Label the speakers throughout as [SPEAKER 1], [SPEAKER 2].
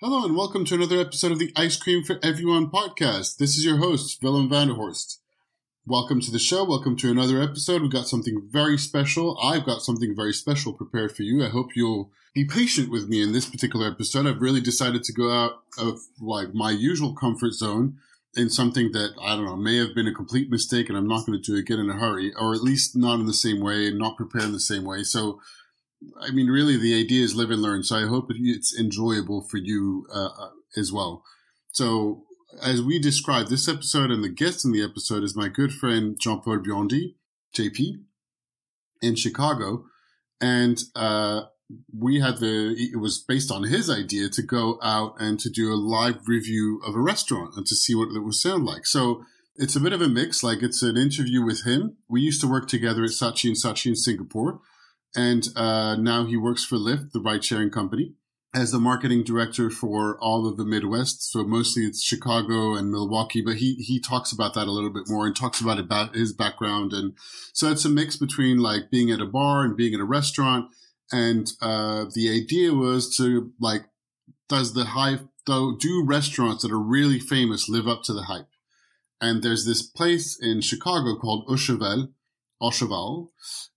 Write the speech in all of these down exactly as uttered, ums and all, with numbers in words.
[SPEAKER 1] Hello and welcome to another episode of the Ice Cream for Everyone podcast. This is your host, Willem Vanderhorst. Welcome to the show. Welcome to another episode. We've got something very special. I've got something very special prepared for you. I hope you'll be patient with me in this particular episode. I've really decided to go out of like my usual comfort zone in something that, I don't know, may have been a complete mistake and I'm not going to do it again in a hurry, or at least not in the same way and not prepare in the same way. So I mean, really, the idea is live and learn. So I hope it's enjoyable for you uh, as well. So as we described this episode, and the guest in the episode is my good friend Jean-Paul Biondi, J P, in Chicago. And uh, we had the, it was based on his idea to go out and to do a live review of a restaurant and to see what it would sound like. So it's a bit of a mix, like it's an interview with him. We used to work together at Saatchi and Saatchi in Singapore. And uh now he works for Lyft, the ride-sharing company, as the marketing director for all of the Midwest. So mostly it's Chicago and Milwaukee, but he he talks about that a little bit more and talks about, about his background. And so it's a mix between like being at a bar and being at a restaurant. And uh the idea was to like, does the hype, do, do restaurants that are really famous live up to the hype? And there's this place in Chicago called Au Cheval, Au Cheval.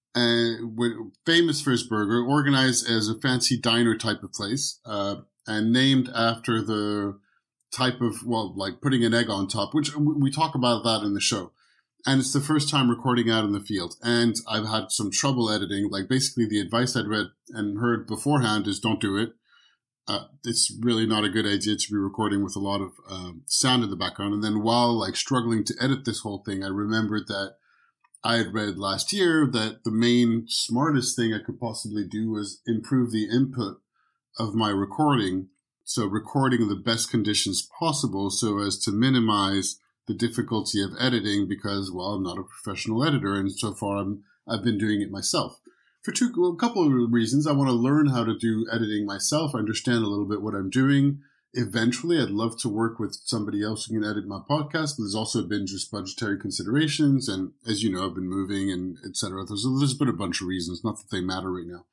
[SPEAKER 1] Uh, famous for his burger, organized as a fancy diner type of place, uh, and named after the type of, well, like putting an egg on top, which we talk about that in the show. And it's the first time recording out in the field. And I've had some trouble editing. Like basically the advice I'd read and heard beforehand is don't do it. Uh, it's really not a good idea to be recording with a lot of um, sound in the background. And then while like struggling to edit this whole thing, I remembered that I had read last year that the main smartest thing I could possibly do was improve the input of my recording. So recording in the best conditions possible so as to minimize the difficulty of editing because, well, I'm not a professional editor. And so far I'm, I've been doing it myself for two, well, a couple of reasons. I want to learn how to do editing myself. I understand a little bit what I'm doing. Eventually, I'd love to work with somebody else who can edit my podcast. There's also been just budgetary considerations. And as you know, I've been moving and et cetera. There's, there's been a bunch of reasons, not that they matter right now.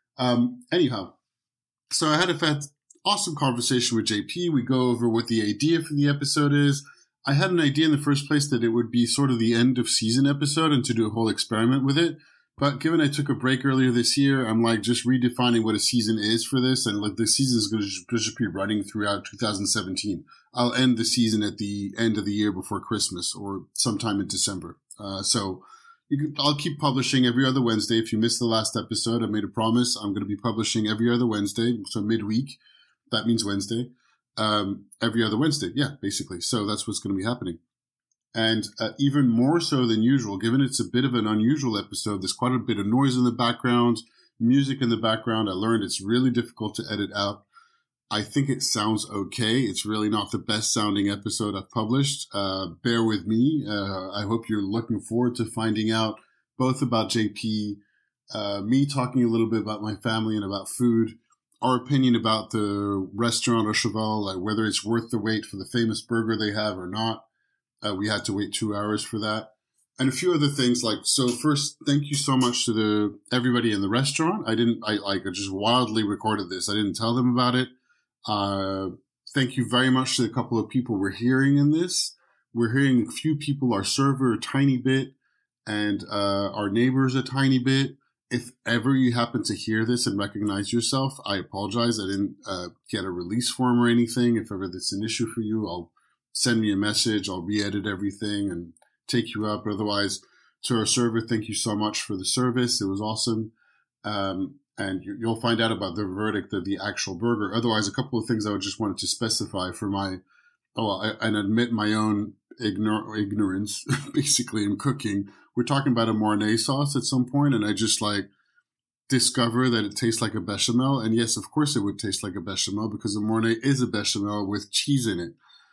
[SPEAKER 1] Um, anyhow, so I had a fat, awesome conversation with J P. We go over what the idea for the episode is. I had an idea in the first place that it would be sort of the end of season episode and to do a whole experiment with it. But given I took a break earlier this year, I'm like just redefining what a season is for this. And like the season is going to just be running throughout two thousand seventeen. I'll end the season at the end of the year before Christmas or sometime in December. Uh, so you can, I'll keep publishing every other Wednesday. If you missed the last episode, I made a promise. I'm going to be publishing every other Wednesday. So midweek, that means Wednesday, um, every other Wednesday. Yeah, basically. So that's what's going to be happening. And uh, even more so than usual, given it's a bit of an unusual episode, there's quite a bit of noise in the background, music in the background. I learned it's really difficult to edit out. I think it sounds okay. It's really not the best sounding episode I've published. Uh, bear with me. Uh, I hope you're looking forward to finding out both about J P, uh, me talking a little bit about my family and about food, our opinion about the restaurant Au Cheval, like whether it's worth the wait for the famous burger they have or not. Uh, we had to wait two hours for that. And a few other things like, so first, thank you so much to the, everybody in the restaurant. I didn't, I like, I just wildly recorded this. I didn't tell them about it. Uh, thank you very much to the couple of people we're hearing in this. We're hearing a few people, our server a tiny bit and, uh, our neighbors a tiny bit. If ever you happen to hear this and recognize yourself, I apologize. I didn't, uh, get a release form or anything. If ever that's an issue for you, I'll send me a message. I'll re-edit everything and take you up. But otherwise, to our server, thank you so much for the service. It was awesome. Um, and you, you'll find out about the verdict of the actual burger. Otherwise, a couple of things I would just wanted to specify for my, oh, I, and admit my own ignor- ignorance, basically, in cooking. We're talking about a Mornay sauce at some point, and I just like discover that it tastes like a bechamel. And yes, of course it would taste like a bechamel because a Mornay is a bechamel with cheese in it.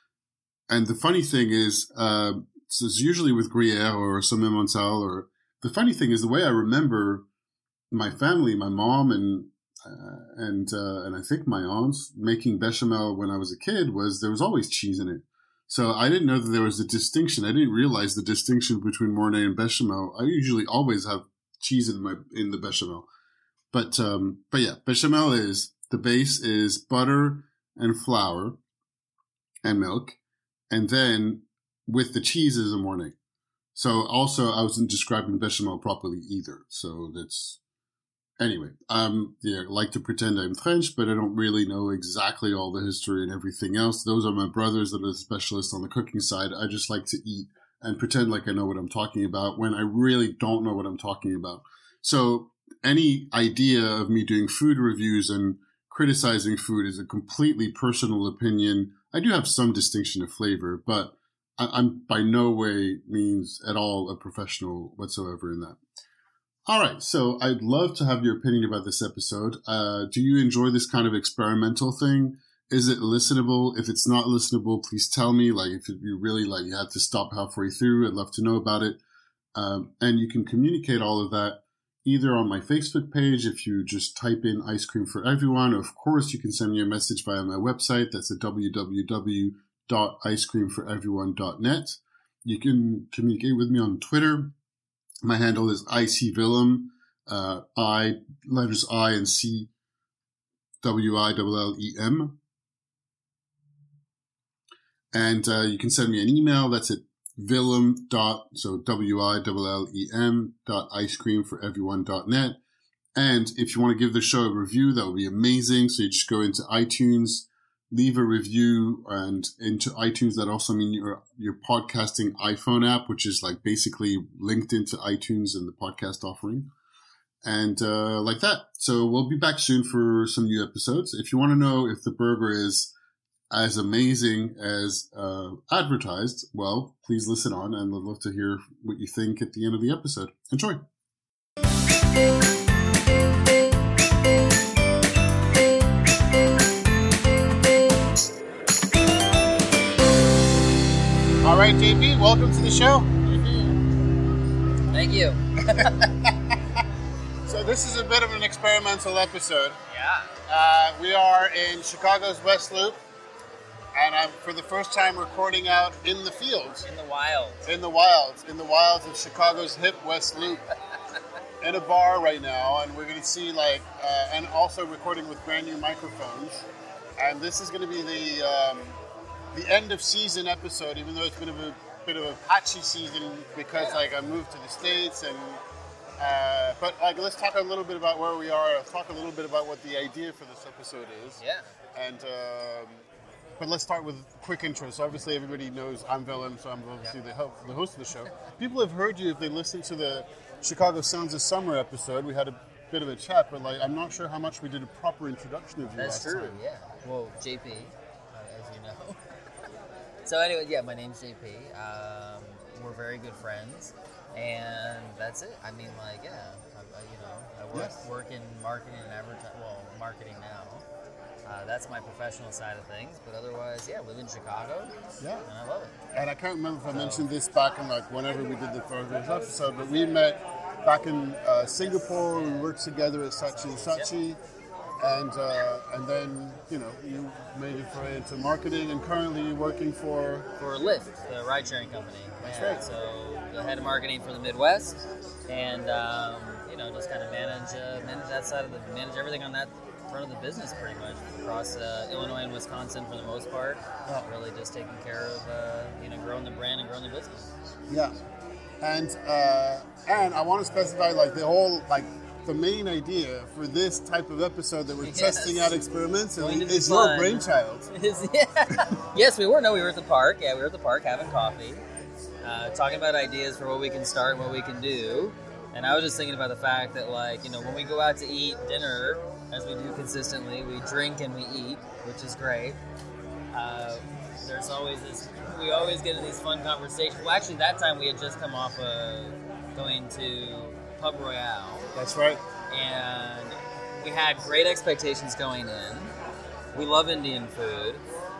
[SPEAKER 1] And the funny thing is, uh, so it's usually with Gruyere or Sommet Montal, or the funny thing is the way I remember my family, my mom and, uh, and, uh, and I think my aunts making bechamel when I was a kid was there was always cheese in it. So I didn't know that there was a distinction. I didn't realize the distinction between Mornay and bechamel. I usually always have cheese in my, in the bechamel. But, um, but yeah, bechamel is, the base is butter, and flour and milk, and then with the cheese is a morning. So also, I wasn't describing bechamel properly either. So that's anyway. Um, yeah, I like to pretend I'm French, but I don't really know exactly all the history and everything else. Those are my brothers that are the specialists on the cooking side. I just like to eat and pretend like I know what I'm talking about when I really don't know what I'm talking about. So any idea of me doing food reviews and criticizing food is a completely personal opinion. I do have some distinction of flavor, but I'm by no way means at all a professional whatsoever in that. All right, so I'd love to have your opinion about this episode. Uh, do you enjoy this kind of experimental thing? Is it listenable? If it's not listenable, please tell me. Like, if you really like, you have to stop halfway through. I'd love to know about it. Um, and you can communicate all of that either on my Facebook page if you just type in Ice Cream for Everyone, or of course you can send me a message via my website. That's at w w w dot ice cream for everyone dot net. You can communicate with me on Twitter. My handle is icwillem, uh, I, letters I and C, W I L L E M. And uh, you can send me an email. That's at Willem dot, so W I L L E M dot ice cream for everyone dot net. And if you want to give the show a review, that would be amazing. So you just go into iTunes, leave a review, and into iTunes, that also means your your podcasting iPhone app, which is like basically linked into iTunes and the podcast offering. And uh, like that. So we'll be back soon for some new episodes. If you want to know if the burger is as amazing as uh, advertised, well, please listen on, and I'd love to hear what you think at the end of the episode. Enjoy. All right, J P, welcome to the show.
[SPEAKER 2] Mm-hmm. Thank you.
[SPEAKER 1] So this is a bit of an experimental episode.
[SPEAKER 2] Yeah.
[SPEAKER 1] Uh, we are in Chicago's West Loop, and I'm for the first time recording out in the fields.
[SPEAKER 2] In the wild.
[SPEAKER 1] In the wilds. In the wilds of Chicago's hip West Loop. In a bar right now, and we're going to see like, uh, and also recording with brand new microphones. And this is going to be the um, the end of season episode, even though it's been a bit, bit of a patchy season because yeah. like I moved to the States, and uh, but like let's talk a little bit about where we are. Let's talk a little bit about what the idea for this episode is.
[SPEAKER 2] Yeah.
[SPEAKER 1] And um, but let's start with quick intros. So obviously everybody knows I'm Willem, so I'm obviously yeah. the, ho- the host of the show. People have heard you if they listen to the Chicago Sounds of Summer episode. We had a bit of a chat, but like I'm not sure how much we did a proper introduction of you
[SPEAKER 2] That's
[SPEAKER 1] last
[SPEAKER 2] true,
[SPEAKER 1] time.
[SPEAKER 2] yeah. Well, J P, uh, as you know. So anyway, yeah, my name's J P. Um, we're very good friends, and that's it. I mean, like, yeah, I, I, you know, I work,
[SPEAKER 1] yes.
[SPEAKER 2] work in marketing and advertising. Well, marketing now. Uh, that's my professional side of things, but otherwise, yeah, live in Chicago.
[SPEAKER 1] Yeah,
[SPEAKER 2] and I love it.
[SPEAKER 1] And I can't remember if I
[SPEAKER 2] so,
[SPEAKER 1] mentioned this back in like whenever we did the first episode, but we met back in uh, Singapore. We worked together at Saatchi and Saatchi. Yep. And uh, and then, you know, you made your foray into marketing, and currently you're working for...
[SPEAKER 2] For Lyft, the ride-sharing company.
[SPEAKER 1] That's
[SPEAKER 2] yeah,
[SPEAKER 1] right.
[SPEAKER 2] So the head of marketing for the Midwest, and, um, you know, just kind of manage uh, manage that side of the... Manage everything on that front of the business, pretty much, across uh, Illinois and Wisconsin for the most part.
[SPEAKER 1] Yeah.
[SPEAKER 2] Really just taking care of, uh, you know, growing the brand and growing the business.
[SPEAKER 1] Yeah. And, uh, and I want to specify, like, the whole, like... The main idea for this type of episode that we're yes. testing out experimentally is
[SPEAKER 2] fun.
[SPEAKER 1] Your brainchild.
[SPEAKER 2] Is, yeah. Yes, we were. No, we were at the park. Yeah, we were at the park having coffee, uh, talking about ideas for what we can start and what we can do. And I was just thinking about the fact that, like, you know, when we go out to eat dinner, as we do consistently, we drink and we eat, which is great. Uh, there's always this, we always get in these fun conversations. Well, actually, that time we had just come off of going to Pub Royale.
[SPEAKER 1] That's right.
[SPEAKER 2] And we had great expectations going in. We love Indian food.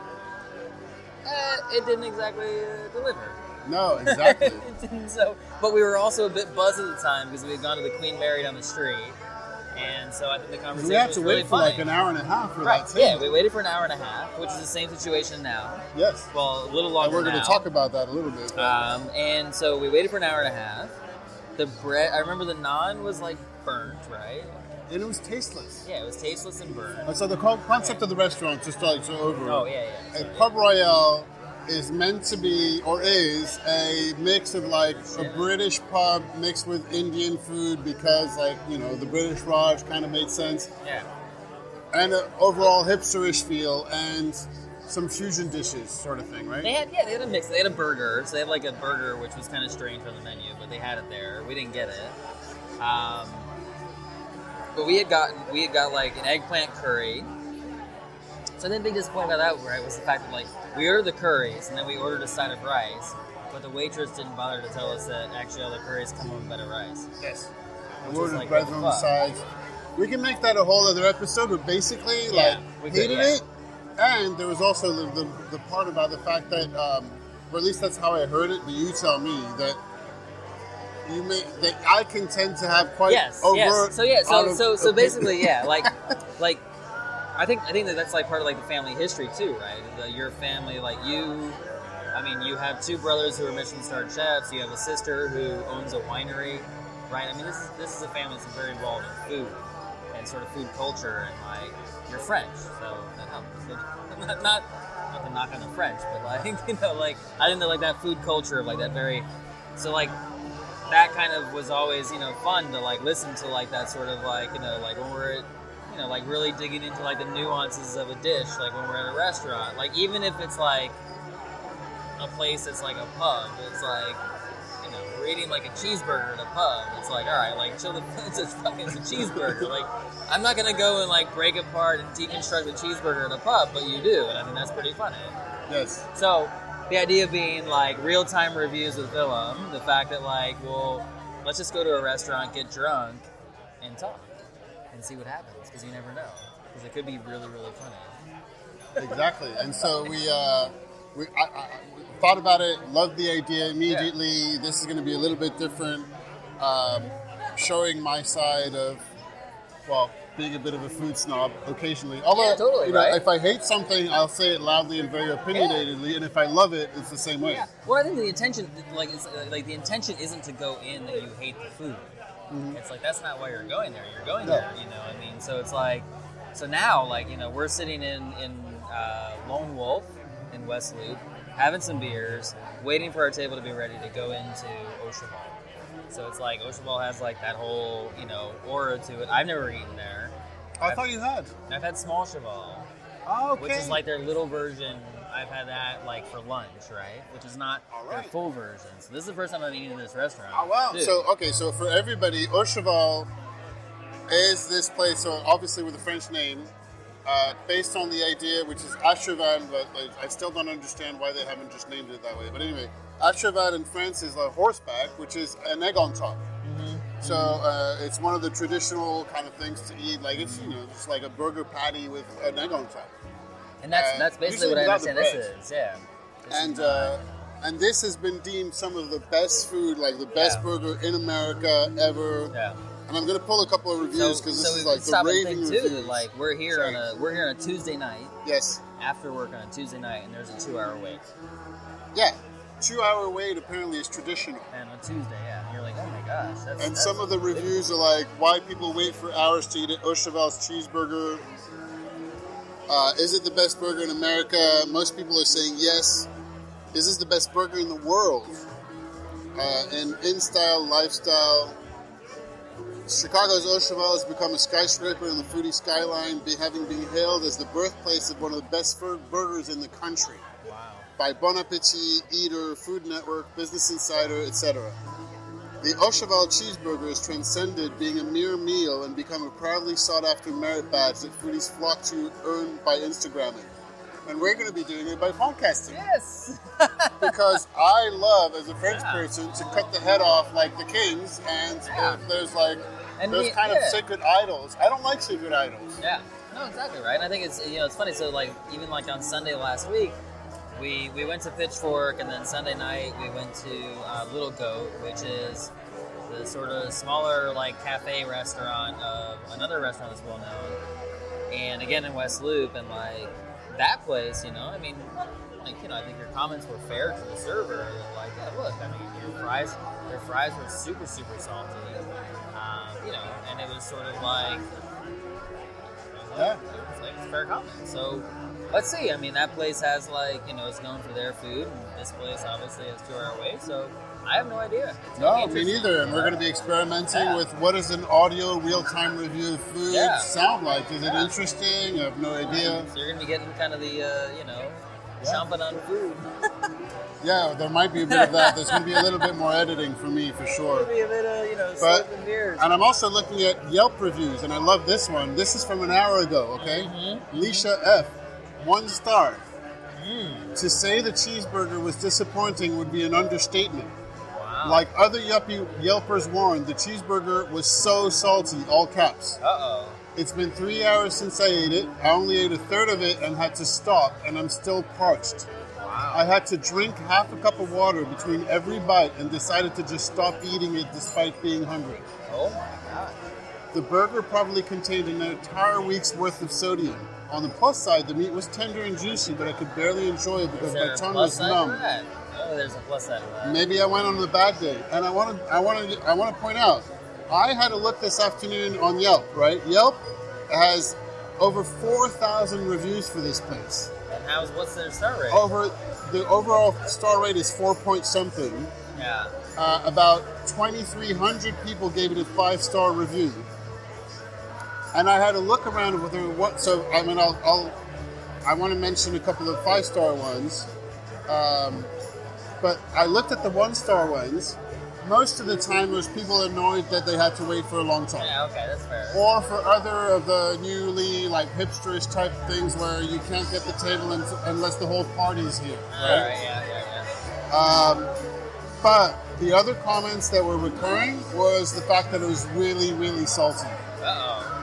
[SPEAKER 2] Uh, it didn't exactly uh, deliver.
[SPEAKER 1] No, exactly.
[SPEAKER 2] It didn't, so, but we were also a bit buzzed at the time because we had gone to the Queen Mary down the street. And so I think the conversation
[SPEAKER 1] we had
[SPEAKER 2] was
[SPEAKER 1] to
[SPEAKER 2] really
[SPEAKER 1] wait for
[SPEAKER 2] funny.
[SPEAKER 1] like an hour and a half for
[SPEAKER 2] right.
[SPEAKER 1] that table.
[SPEAKER 2] Yeah, we waited for an hour and a half, which is the same situation now.
[SPEAKER 1] Yes.
[SPEAKER 2] Well, a little longer
[SPEAKER 1] and we're going
[SPEAKER 2] now.
[SPEAKER 1] to talk about that a little bit.
[SPEAKER 2] Um, and so we waited for an hour and a half. The bread, I remember the naan was like burnt, right?
[SPEAKER 1] and it was tasteless.
[SPEAKER 2] Yeah, it was tasteless and burned.
[SPEAKER 1] And so the co- concept of the restaurant, just to like so over.
[SPEAKER 2] Oh yeah, yeah.
[SPEAKER 1] A pub royale is meant to be, or is, a mix of like a British pub mixed with Indian food because, like, you know, the British Raj kind of made sense.
[SPEAKER 2] Yeah.
[SPEAKER 1] And an overall hipsterish feel and some fusion dishes, sort of thing, right?
[SPEAKER 2] They had, yeah, they had a mix. They had a burger. So they had like a burger, which was kind of strange on the menu, but they had it there. We didn't get it. Um, but we had gotten, we had got like an eggplant curry. So the big disappointment about that, right, was the fact that, like, we ordered the curries, and then we ordered a side of rice, but the waitress didn't bother to tell us that actually all the curries come with better rice.
[SPEAKER 1] Yes.
[SPEAKER 2] Which
[SPEAKER 1] We ordered
[SPEAKER 2] like,
[SPEAKER 1] bread
[SPEAKER 2] what
[SPEAKER 1] on
[SPEAKER 2] the
[SPEAKER 1] the
[SPEAKER 2] fuck?
[SPEAKER 1] sides. We can make that a whole other episode, but basically,
[SPEAKER 2] Yeah, we
[SPEAKER 1] like,
[SPEAKER 2] could,
[SPEAKER 1] hated
[SPEAKER 2] yeah.
[SPEAKER 1] it. And there was also the, the, the part about the fact that, um, or at least that's how I heard it, but you tell me, that you may, that I can tend to have quite
[SPEAKER 2] Yes,
[SPEAKER 1] overt...
[SPEAKER 2] yes. So, yeah,
[SPEAKER 1] out
[SPEAKER 2] so,
[SPEAKER 1] of-
[SPEAKER 2] so, so basically, yeah, like, like, I think I think that that's like part of like the family history too, right? The, your family, like you, I mean, you have two brothers who are Michelin-starred chefs. You have a sister who owns a winery, right? I mean, this is this is a family that's very involved in food and sort of food culture, and like you're French, so that helps. So, not, not not to knock on the French, but like you know, like I didn't know like that food culture of like that very, so like that kind of was always you know fun to like listen to like that sort of like you know like when we're at. You know, like really digging into like the nuances of a dish, like when we're at a restaurant. Like even if it's like a place that's like a pub, it's like, you know, we're eating like a cheeseburger at a pub. It's like, all right, like chill the it's just fucking it's a cheeseburger. Like I'm not gonna go and like break apart and deconstruct the cheeseburger at a pub, but you do, and I think that's pretty funny.
[SPEAKER 1] Yes.
[SPEAKER 2] So the idea being like real time reviews with Willem, the fact that like, well, let's just go to a restaurant, get drunk, and talk. And see what happens, because you never know. Because it could be really, really funny.
[SPEAKER 1] Exactly. And so we, uh, we, I, I, we thought about it, loved the idea immediately. Yeah. This is going to be a little bit different, um, showing my side of, well, being a bit of a food snob occasionally. Although,
[SPEAKER 2] yeah, totally,
[SPEAKER 1] you know,
[SPEAKER 2] right?
[SPEAKER 1] if I hate something, I'll say it loudly and very opinionatedly, yeah. And if I love it, it's the same way.
[SPEAKER 2] Yeah. Well, I think the intention, like, it's, like the intention isn't to go in that you hate the food. Mm-hmm. It's like, that's not why you're going there. You're going no. there, you know what I mean? So it's like, so now, like, you know, we're sitting in, in uh, Lone Wolf in West Loop, having some beers, waiting for our table to be ready to go into Au Cheval. So it's like, Au Cheval has, like, that whole, you know, aura to it. I've never eaten there.
[SPEAKER 1] I
[SPEAKER 2] I've,
[SPEAKER 1] thought you had.
[SPEAKER 2] I've had Small Cheval.
[SPEAKER 1] Oh, okay.
[SPEAKER 2] Which is like their little version. I've had that like for lunch, right? Which is not
[SPEAKER 1] right.
[SPEAKER 2] their full version. So this is the first time I'm eating in this restaurant.
[SPEAKER 1] Oh, wow.
[SPEAKER 2] Dude.
[SPEAKER 1] So, okay, so for everybody, Au Cheval is this place, so obviously with a French name, uh, based on the idea, which is Acheval, but like, I still don't understand why they haven't just named it that way. But anyway, Acheval in France is a horseback, which is an egg on top. Mm-hmm. So uh, it's one of the traditional kind of things to eat. Like it's, you know, just like a burger patty with an egg on top.
[SPEAKER 2] And that's
[SPEAKER 1] uh,
[SPEAKER 2] that's basically what I understand this is, yeah. This
[SPEAKER 1] and
[SPEAKER 2] is
[SPEAKER 1] uh, and this has been deemed some of the best food, like the best
[SPEAKER 2] yeah.
[SPEAKER 1] burger in America ever.
[SPEAKER 2] Yeah.
[SPEAKER 1] And I'm going to pull a couple of reviews because
[SPEAKER 2] so,
[SPEAKER 1] this
[SPEAKER 2] so
[SPEAKER 1] is like the raving
[SPEAKER 2] too,
[SPEAKER 1] reviews.
[SPEAKER 2] that, like we're here
[SPEAKER 1] Sorry.
[SPEAKER 2] on a we're here on a Tuesday night.
[SPEAKER 1] Yes.
[SPEAKER 2] After work on a Tuesday night, and there's a two-hour wait.
[SPEAKER 1] Yeah. Two-hour wait apparently is traditional.
[SPEAKER 2] And on Tuesday, yeah. And you're like, oh my gosh. That's,
[SPEAKER 1] and
[SPEAKER 2] that's
[SPEAKER 1] some of the reviews are like, why people wait for hours to eat at Au Cheval's cheeseburger. Uh, is it the best burger in America? Most people are saying yes. Is this the best burger in the world? Uh, in in-style, lifestyle. Chicago's Au Cheval has become a skyscraper in the foodie skyline, be, having been hailed as the birthplace of one of the best burgers in the country.
[SPEAKER 2] Wow.
[SPEAKER 1] By Bon Appetit, Eater, Food Network, Business Insider, et cetera. The Au Cheval cheeseburger has transcended being a mere meal and become a proudly sought-after merit badge that foodies flock to earn by Instagramming. And we're going to be doing it by podcasting.
[SPEAKER 2] Yes!
[SPEAKER 1] Because I love, as a French
[SPEAKER 2] yeah.
[SPEAKER 1] person, to cut the head off like the kings, and
[SPEAKER 2] yeah.
[SPEAKER 1] if there's like,
[SPEAKER 2] and
[SPEAKER 1] those
[SPEAKER 2] we,
[SPEAKER 1] kind
[SPEAKER 2] yeah.
[SPEAKER 1] of sacred idols. I don't like sacred idols.
[SPEAKER 2] Yeah. No, exactly, right? And I think it's, you know, it's funny, so like, even like on Sunday last week, We we went to Pitchfork, and then Sunday night we went to uh, Little Goat, which is the sort of smaller like cafe restaurant of another restaurant that's well known, and again in West Loop, and like that place, you know, I mean, like you know, I think your comments were fair to the server. Like, yeah, look, I mean, your fries, their fries were super super salty. Um, you know, and it was sort of like,
[SPEAKER 1] Yeah.
[SPEAKER 2] it was like a fair comment. So let's see. I mean, that place has like, you know, it's known for their food, and this place obviously is two hour away. So I have no idea. It's gonna
[SPEAKER 1] No,
[SPEAKER 2] be
[SPEAKER 1] me
[SPEAKER 2] interesting.
[SPEAKER 1] neither. And we're going to be experimenting
[SPEAKER 2] Yeah.
[SPEAKER 1] with what does an audio real-time review of food
[SPEAKER 2] Yeah.
[SPEAKER 1] sound like. Is it
[SPEAKER 2] Yeah.
[SPEAKER 1] interesting? I have no idea.
[SPEAKER 2] So you're gonna be getting kind of the, uh, you know, chomping on food.
[SPEAKER 1] Yeah, there might be a bit of that. There's going to be a little bit more editing for me, for sure.
[SPEAKER 2] Maybe a bit of, you know,
[SPEAKER 1] But-
[SPEAKER 2] slipping beers.
[SPEAKER 1] And I'm also looking at Yelp reviews, and I love this one. This is from an hour ago, okay?
[SPEAKER 2] Mhm.
[SPEAKER 1] Leisha F, one star.
[SPEAKER 2] Mm.
[SPEAKER 1] To say the cheeseburger was disappointing would be an understatement.
[SPEAKER 2] Wow.
[SPEAKER 1] Like other Yuppie Yelpers warned, the cheeseburger was so salty, all caps.
[SPEAKER 2] Uh-oh.
[SPEAKER 1] It's been three hours since I ate it. I only ate a third of it and had to stop, and I'm still parched.
[SPEAKER 2] Wow.
[SPEAKER 1] I had to drink half a cup of water between every bite and decided to just stop eating it despite being hungry.
[SPEAKER 2] Oh my god.
[SPEAKER 1] The burger probably contained an entire week's worth of sodium. On the plus side, the meat was tender and juicy, but I could barely enjoy it
[SPEAKER 2] Is
[SPEAKER 1] because
[SPEAKER 2] there
[SPEAKER 1] my
[SPEAKER 2] a
[SPEAKER 1] tongue
[SPEAKER 2] plus
[SPEAKER 1] was
[SPEAKER 2] side
[SPEAKER 1] numb.
[SPEAKER 2] to that? Oh, there's a plus side to that.
[SPEAKER 1] Maybe I went on a bad day, and I want to. I want to. I want to point out. I had a look this afternoon on Yelp. Right, Yelp has over four thousand reviews for this place.
[SPEAKER 2] And how's what's their star rate?
[SPEAKER 1] Over the overall star rate is four point something.
[SPEAKER 2] Yeah.
[SPEAKER 1] Uh, about twenty-three hundred people gave it a five-star review. And I had a look around with what. So I mean, I'll, I'll I want to mention a couple of five-star ones. Um, but I looked at the one-star ones. Most of the time, it was people annoyed that they had to wait for a long time.
[SPEAKER 2] Yeah. Okay, that's fair.
[SPEAKER 1] Or for other of the newly like hipsterish type things where you can't get the table un- unless the whole party's here.
[SPEAKER 2] All right. Yeah. Yeah. Yeah.
[SPEAKER 1] Um, but the other comments that were recurring was the fact that it was really, really salty.
[SPEAKER 2] Uh oh.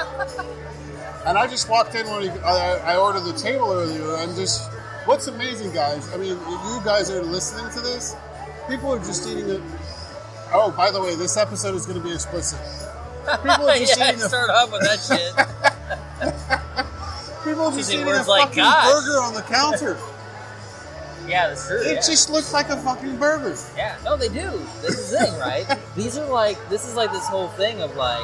[SPEAKER 1] And I just walked in when he, I, I ordered the table earlier, and just what's amazing, guys. I mean, if you guys are listening to this, people are just eating it. Oh, by the way, this episode is going to be explicit. People are just
[SPEAKER 2] yeah,
[SPEAKER 1] eating a
[SPEAKER 2] start off with that shit.
[SPEAKER 1] people are just
[SPEAKER 2] Using
[SPEAKER 1] eating a
[SPEAKER 2] words like
[SPEAKER 1] fucking
[SPEAKER 2] gosh.
[SPEAKER 1] burger on the counter.
[SPEAKER 2] Yeah, that's true.
[SPEAKER 1] It
[SPEAKER 2] yeah.
[SPEAKER 1] just looks like a fucking burger.
[SPEAKER 2] Yeah, no, they do. This is the thing, right? These are like, this is like this whole thing of like,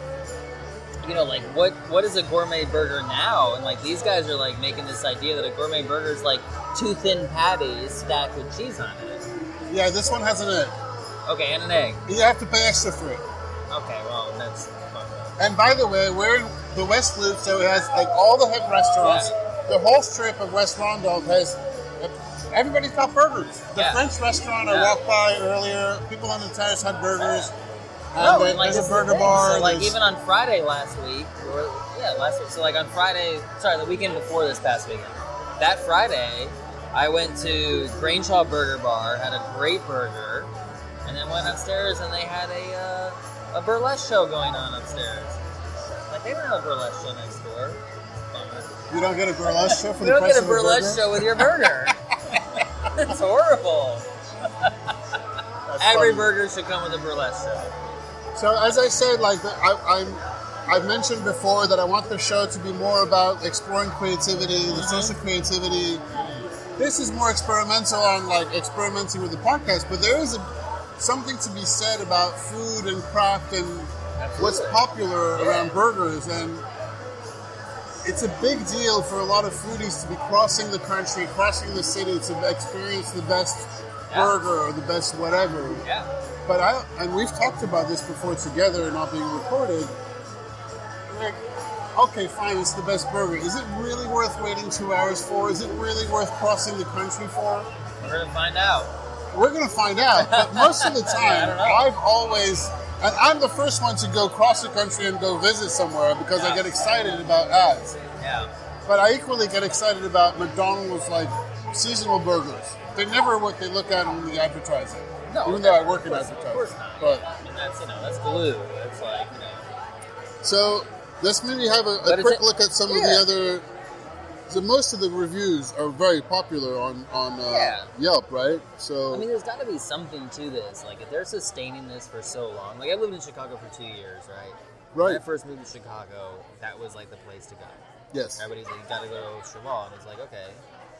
[SPEAKER 2] you know, like what what is a gourmet burger now? And like these guys are like making this idea that a gourmet burger is like two thin patties stacked with cheese on it.
[SPEAKER 1] Yeah, this one has an egg.
[SPEAKER 2] Okay, and an egg.
[SPEAKER 1] You have to pay extra for it.
[SPEAKER 2] Okay, well that's fucked up.
[SPEAKER 1] And by the way, we're in the West Loop, so it has like all the hip restaurants. The whole strip of West Randolph has. Everybody's got burgers. The
[SPEAKER 2] Yeah.
[SPEAKER 1] French restaurant I
[SPEAKER 2] Yeah.
[SPEAKER 1] walked by earlier, people on the terrace had burgers. And
[SPEAKER 2] No,
[SPEAKER 1] then
[SPEAKER 2] and like
[SPEAKER 1] there's
[SPEAKER 2] this
[SPEAKER 1] a
[SPEAKER 2] is the
[SPEAKER 1] burger
[SPEAKER 2] thing.
[SPEAKER 1] bar.
[SPEAKER 2] So like
[SPEAKER 1] there's-
[SPEAKER 2] even on Friday last week, or yeah, last week. So like on Friday, sorry, the weekend before this past weekend. That Friday, I went to Grainshaw Burger Bar, had a great burger, and then went upstairs and they had a uh, a burlesque show going on upstairs. Like they don't have a burlesque show next door. Bummer.
[SPEAKER 1] you don't get a burlesque show for
[SPEAKER 2] You
[SPEAKER 1] the
[SPEAKER 2] don't
[SPEAKER 1] price
[SPEAKER 2] get a
[SPEAKER 1] of a
[SPEAKER 2] burlesque
[SPEAKER 1] burger?
[SPEAKER 2] show with your burger. It's horrible.
[SPEAKER 1] That's
[SPEAKER 2] Every
[SPEAKER 1] funny.
[SPEAKER 2] burger should come with a burlesque show.
[SPEAKER 1] So as I said, like the, I, I'm, I've mentioned before that I want the show to be more about exploring creativity, the social creativity. This is more experimental on like experimenting with the podcast, but there is a, something to be said about food and craft and what's
[SPEAKER 2] Absolutely.
[SPEAKER 1] popular
[SPEAKER 2] Yeah.
[SPEAKER 1] around burgers, and it's a big deal for a lot of foodies to be crossing the country, crossing the city to experience the best
[SPEAKER 2] Yeah.
[SPEAKER 1] burger or the best whatever.
[SPEAKER 2] Yeah.
[SPEAKER 1] But I, and we've talked about this before together, not being recorded. Like, okay, fine, it's the best burger. Is it really worth waiting two hours for? Is it really worth crossing the country for?
[SPEAKER 2] We're gonna find out.
[SPEAKER 1] We're gonna find out. But most of the
[SPEAKER 2] I
[SPEAKER 1] time,
[SPEAKER 2] don't know.
[SPEAKER 1] I've always, and I'm the first one to go cross the country and go visit somewhere because I
[SPEAKER 2] Yeah.
[SPEAKER 1] get excited about ads.
[SPEAKER 2] Yeah.
[SPEAKER 1] But I equally get excited about McDonald's like seasonal burgers. They're never what they look at in the advertising.
[SPEAKER 2] No,
[SPEAKER 1] even though I work
[SPEAKER 2] of
[SPEAKER 1] in
[SPEAKER 2] course,
[SPEAKER 1] advertising.
[SPEAKER 2] Of course not.
[SPEAKER 1] But
[SPEAKER 2] I mean, that's you know that's glue. It's like you know.
[SPEAKER 1] so let's maybe have a, a
[SPEAKER 2] But is
[SPEAKER 1] quick
[SPEAKER 2] it-
[SPEAKER 1] look at some of
[SPEAKER 2] yeah.
[SPEAKER 1] the other. So most of the reviews are very popular on on uh,
[SPEAKER 2] Yeah.
[SPEAKER 1] Yelp, right? So
[SPEAKER 2] I mean, there's got to be something to this. Like, if they're sustaining this for so long, like I lived in Chicago for two years, right? When
[SPEAKER 1] right,
[SPEAKER 2] I first moved to Chicago, that was like the place to go.
[SPEAKER 1] yes,
[SPEAKER 2] Everybody's like, you got to go to Cheval, and it's like, okay.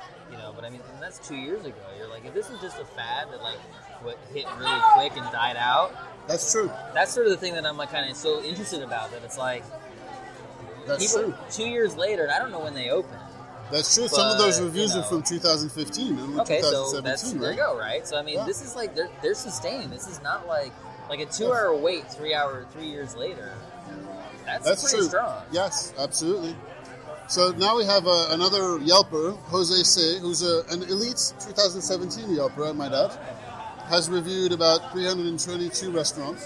[SPEAKER 2] You know, but I mean, that's two years ago. You're like, if this was just a fad that like what hit really quick and died out.
[SPEAKER 1] That's true.
[SPEAKER 2] That's sort of the thing that I'm like kind of so interested about. That it's like,
[SPEAKER 1] that's
[SPEAKER 2] people,
[SPEAKER 1] true.
[SPEAKER 2] Two years later, and I don't know when they opened.
[SPEAKER 1] That's true.
[SPEAKER 2] But,
[SPEAKER 1] some of those reviews
[SPEAKER 2] you know,
[SPEAKER 1] are from two thousand fifteen. And
[SPEAKER 2] okay,
[SPEAKER 1] two thousand seventeen,
[SPEAKER 2] so that's
[SPEAKER 1] right?
[SPEAKER 2] there you go, right? So I mean,
[SPEAKER 1] yeah.
[SPEAKER 2] this is like they're they're sustaining. This is not like like a two-hour wait, three hour, three years later. That's,
[SPEAKER 1] That's
[SPEAKER 2] pretty
[SPEAKER 1] true.
[SPEAKER 2] strong.
[SPEAKER 1] Yes, absolutely. So now we have uh, another Yelper, Jose C, who's a, an elite twenty seventeen Yelper, I might add, has reviewed about three hundred twenty-two restaurants.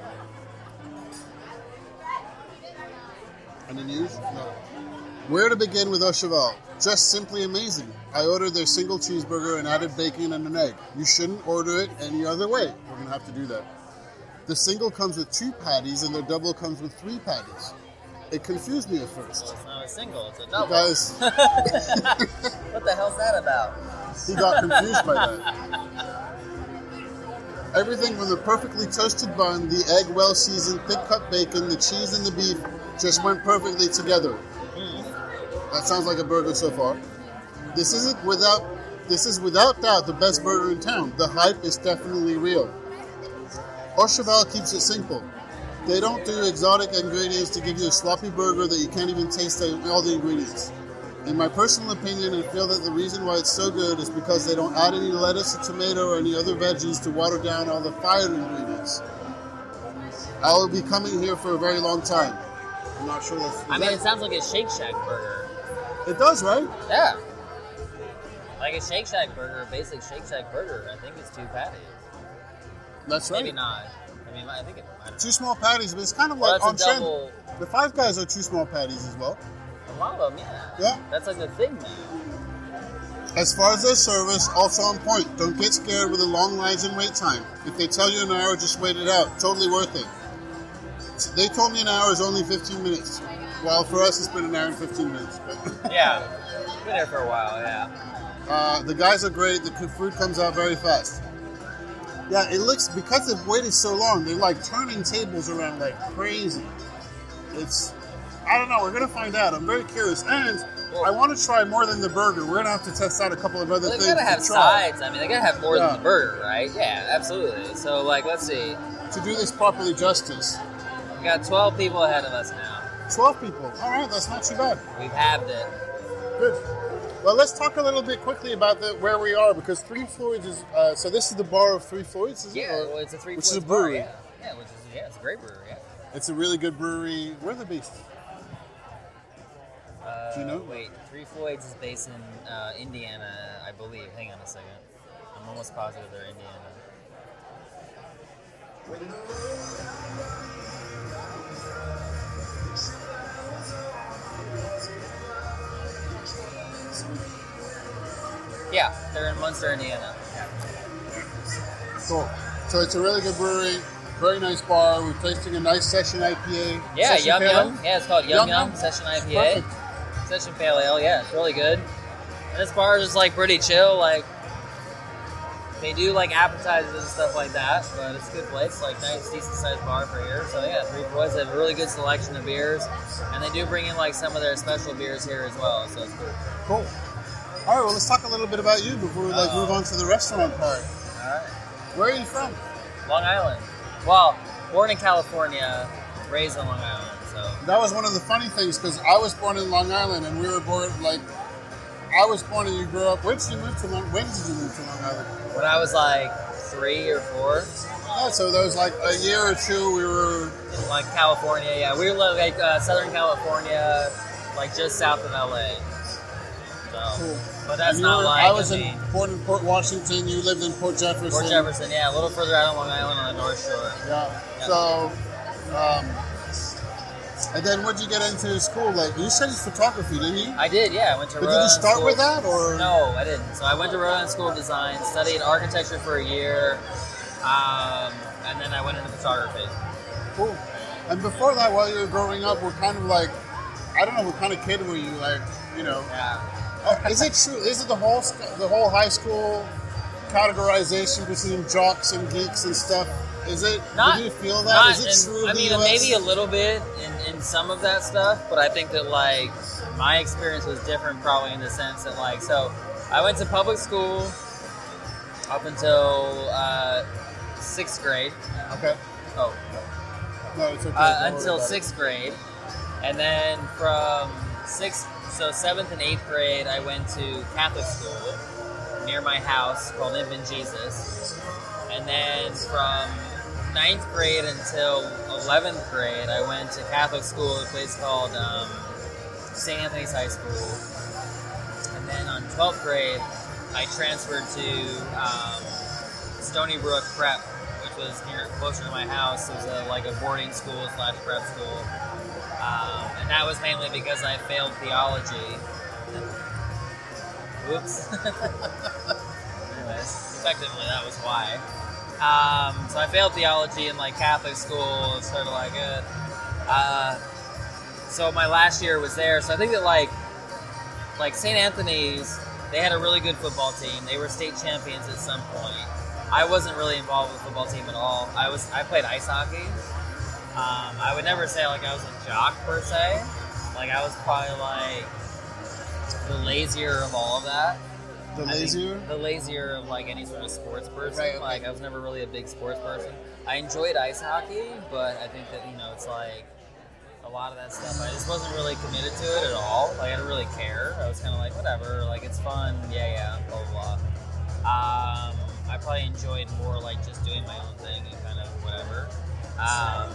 [SPEAKER 1] Any news? No. Where to begin with Au Cheval? Just simply amazing. I ordered their single cheeseburger and added bacon and an egg. You shouldn't order it any other way. We're going to have to do that. The single comes with two patties and their double comes with three patties. It confused me at first.
[SPEAKER 2] So it's not a single, it's a double.
[SPEAKER 1] Guys,
[SPEAKER 2] what the hell's that about?
[SPEAKER 1] He got confused by that. Everything from the perfectly toasted bun, the egg well seasoned, thick cut bacon, the cheese and the beef just went perfectly together. Mm. That sounds like a burger so far. This isn't without this is without doubt the best burger in town. The hype is definitely real. Au Cheval keeps it simple. They don't do exotic ingredients to give you a sloppy burger that you can't even taste all the ingredients. In my personal opinion, I feel that the reason why it's so good is because they don't add any lettuce or tomato or any other veggies to water down all the fired ingredients. I will be coming here for a very long time. I'm not sure what's...
[SPEAKER 2] I mean, it sounds like a Shake Shack burger.
[SPEAKER 1] It does, right?
[SPEAKER 2] Yeah. Like a Shake Shack burger, a basic Shake Shack burger, I think it's two patties.
[SPEAKER 1] That's right.
[SPEAKER 2] Maybe not. I mean, I think it might.
[SPEAKER 1] Two small patties, but it's kind of
[SPEAKER 2] well,
[SPEAKER 1] like on trend.
[SPEAKER 2] Double...
[SPEAKER 1] The Five Guys are two small patties as well.
[SPEAKER 2] A lot of them, yeah.
[SPEAKER 1] Yeah.
[SPEAKER 2] That's like the thing now.
[SPEAKER 1] As far as their service, also on point. Don't get scared with the long lines and wait time. If they tell you an hour, just wait it out. Totally worth it. They told me an hour is only fifteen minutes. Well, for us, it's been an hour and fifteen minutes. But
[SPEAKER 2] yeah. Been there for a while, yeah.
[SPEAKER 1] Uh, the guys are great. The food comes out very fast. Yeah, it looks, because they've waited so long, they're like turning tables around like crazy. It's, I don't know, we're going to find out. I'm very curious. And well, I want to try more than the burger. We're going to have to test out a couple of other
[SPEAKER 2] well,
[SPEAKER 1] things.
[SPEAKER 2] They got to have
[SPEAKER 1] try.
[SPEAKER 2] sides. I mean, they got to have more yeah. than the burger, right? Yeah, absolutely. So, like, let's see.
[SPEAKER 1] To do this properly justice.
[SPEAKER 2] We got twelve people ahead of us now.
[SPEAKER 1] twelve people. All right, that's not too bad.
[SPEAKER 2] We've halved it.
[SPEAKER 1] Good. Well, let's talk a little bit quickly about the, where we are, because Three Floyds is, uh, so this is the bar of Three Floyds, is
[SPEAKER 2] yeah,
[SPEAKER 1] it?
[SPEAKER 2] Well, it's a Three
[SPEAKER 1] which
[SPEAKER 2] Floyds
[SPEAKER 1] is a brewery.
[SPEAKER 2] Bar, yeah. yeah, which is, yeah, it's a great brewery, yeah.
[SPEAKER 1] It's a really good brewery. Where are they based?
[SPEAKER 2] Uh,
[SPEAKER 1] Do you know?
[SPEAKER 2] Wait, Three Floyds is based in uh, Indiana, I believe. Hang on a second. I'm almost positive they're Indiana. Yeah, they're in Munster, Indiana. Yeah.
[SPEAKER 1] Cool. So it's a really good brewery, very nice bar. We're tasting a nice Session I P A.
[SPEAKER 2] Yeah,
[SPEAKER 1] Session
[SPEAKER 2] Yum
[SPEAKER 1] Pale
[SPEAKER 2] Yum. Yeah, it's called Yum
[SPEAKER 1] Yum
[SPEAKER 2] Yum,
[SPEAKER 1] Yum.
[SPEAKER 2] Session I P A.
[SPEAKER 1] Perfect.
[SPEAKER 2] Session Pale Ale, yeah, it's really good. And this bar is just like pretty chill, like they do like appetizers and stuff like that, but it's a good place, like nice, decent sized bar for here. So yeah, Three Floyds, they have a really good selection of beers, and they do bring in like some of their special beers here as well, so it's cool.
[SPEAKER 1] Cool. All right, well, let's talk a little bit about you before we like
[SPEAKER 2] Uh-oh.
[SPEAKER 1] move on to the restaurant part.
[SPEAKER 2] All right.
[SPEAKER 1] Where are you from?
[SPEAKER 2] Long Island. Well, born in California, raised in Long Island, so.
[SPEAKER 1] That was one of the funny things, because I was born in Long Island, and we were born, like, I was born and you grew up. When did you move to Long, when did you move to Long Island?
[SPEAKER 2] When I was like three or four.
[SPEAKER 1] Oh, so that was like a year or two we were...
[SPEAKER 2] In like California, yeah. We were like uh, Southern California, like just south of L A. So,
[SPEAKER 1] Cool.
[SPEAKER 2] But that's
[SPEAKER 1] And
[SPEAKER 2] not
[SPEAKER 1] you were,
[SPEAKER 2] like
[SPEAKER 1] I was
[SPEAKER 2] I
[SPEAKER 1] in,
[SPEAKER 2] mean,
[SPEAKER 1] born in Port Washington. You lived in Port Jefferson.
[SPEAKER 2] Port Jefferson, yeah, a little further out on Long Island on the North Shore.
[SPEAKER 1] Yeah.
[SPEAKER 2] Yeah.
[SPEAKER 1] So, um, and then what did you get into school? Like, you studied photography, didn't you?
[SPEAKER 2] I did, yeah. I went to
[SPEAKER 1] But
[SPEAKER 2] Rhode
[SPEAKER 1] did you
[SPEAKER 2] Island
[SPEAKER 1] start
[SPEAKER 2] School.
[SPEAKER 1] with that, or?
[SPEAKER 2] No, I didn't. So I went to Rhode Island School of Design, studied architecture for a year, um, and then I went into photography.
[SPEAKER 1] Cool. And before that, while you were growing up, we're kind of like, I don't know, what kind of kid were you? Like, you know.
[SPEAKER 2] Yeah.
[SPEAKER 1] Oh, is it true? Is it the whole st- the whole high school categorization between jocks and geeks and stuff? Is it?
[SPEAKER 2] Not,
[SPEAKER 1] did you feel that?
[SPEAKER 2] not
[SPEAKER 1] Is it
[SPEAKER 2] in,
[SPEAKER 1] true?
[SPEAKER 2] I
[SPEAKER 1] in the
[SPEAKER 2] mean,
[SPEAKER 1] U S?
[SPEAKER 2] maybe a little bit in, in some of that stuff, but I think that like my experience was different, probably in the sense that like so I went to public school up until uh, sixth grade.
[SPEAKER 3] Okay.
[SPEAKER 2] Oh.
[SPEAKER 3] No, it's okay.
[SPEAKER 2] Uh, until sixth grade. And then from sixth, so seventh and eighth grade, I went to Catholic school near my house called Infant Jesus. And then from ninth grade until eleventh grade, I went to Catholic school at a place called um, Saint Anthony's High School. And then on twelfth grade, I transferred to um, Stony Brook Prep, which was near, closer to my house. It was a, like a boarding school slash prep school. Um, and that was mainly because I failed theology. Whoops. Anyways, effectively that was why. Um, so I failed theology in like Catholic school. It's sort of like it. Uh, so my last year was there. So I think that like, like Saint Anthony's, they had a really good football team. They were state champions at some point. I wasn't really involved with the football team at all. I was I played ice hockey. Um, I would never say like I was a jock per se. Like I was probably like the lazier of all of that.
[SPEAKER 3] The
[SPEAKER 2] I
[SPEAKER 3] lazier?
[SPEAKER 2] The lazier of like any sort of sports person.
[SPEAKER 3] Right, okay.
[SPEAKER 2] Like I was never really a big sports person. I enjoyed ice hockey, but I think that, you know, it's like a lot of that stuff, I just wasn't really committed to it at all. Like I didn't really care. I was kind of like, whatever, like it's fun, yeah, yeah, blah, blah, blah. Um, I probably enjoyed more like just doing my own thing and kind of whatever. Um,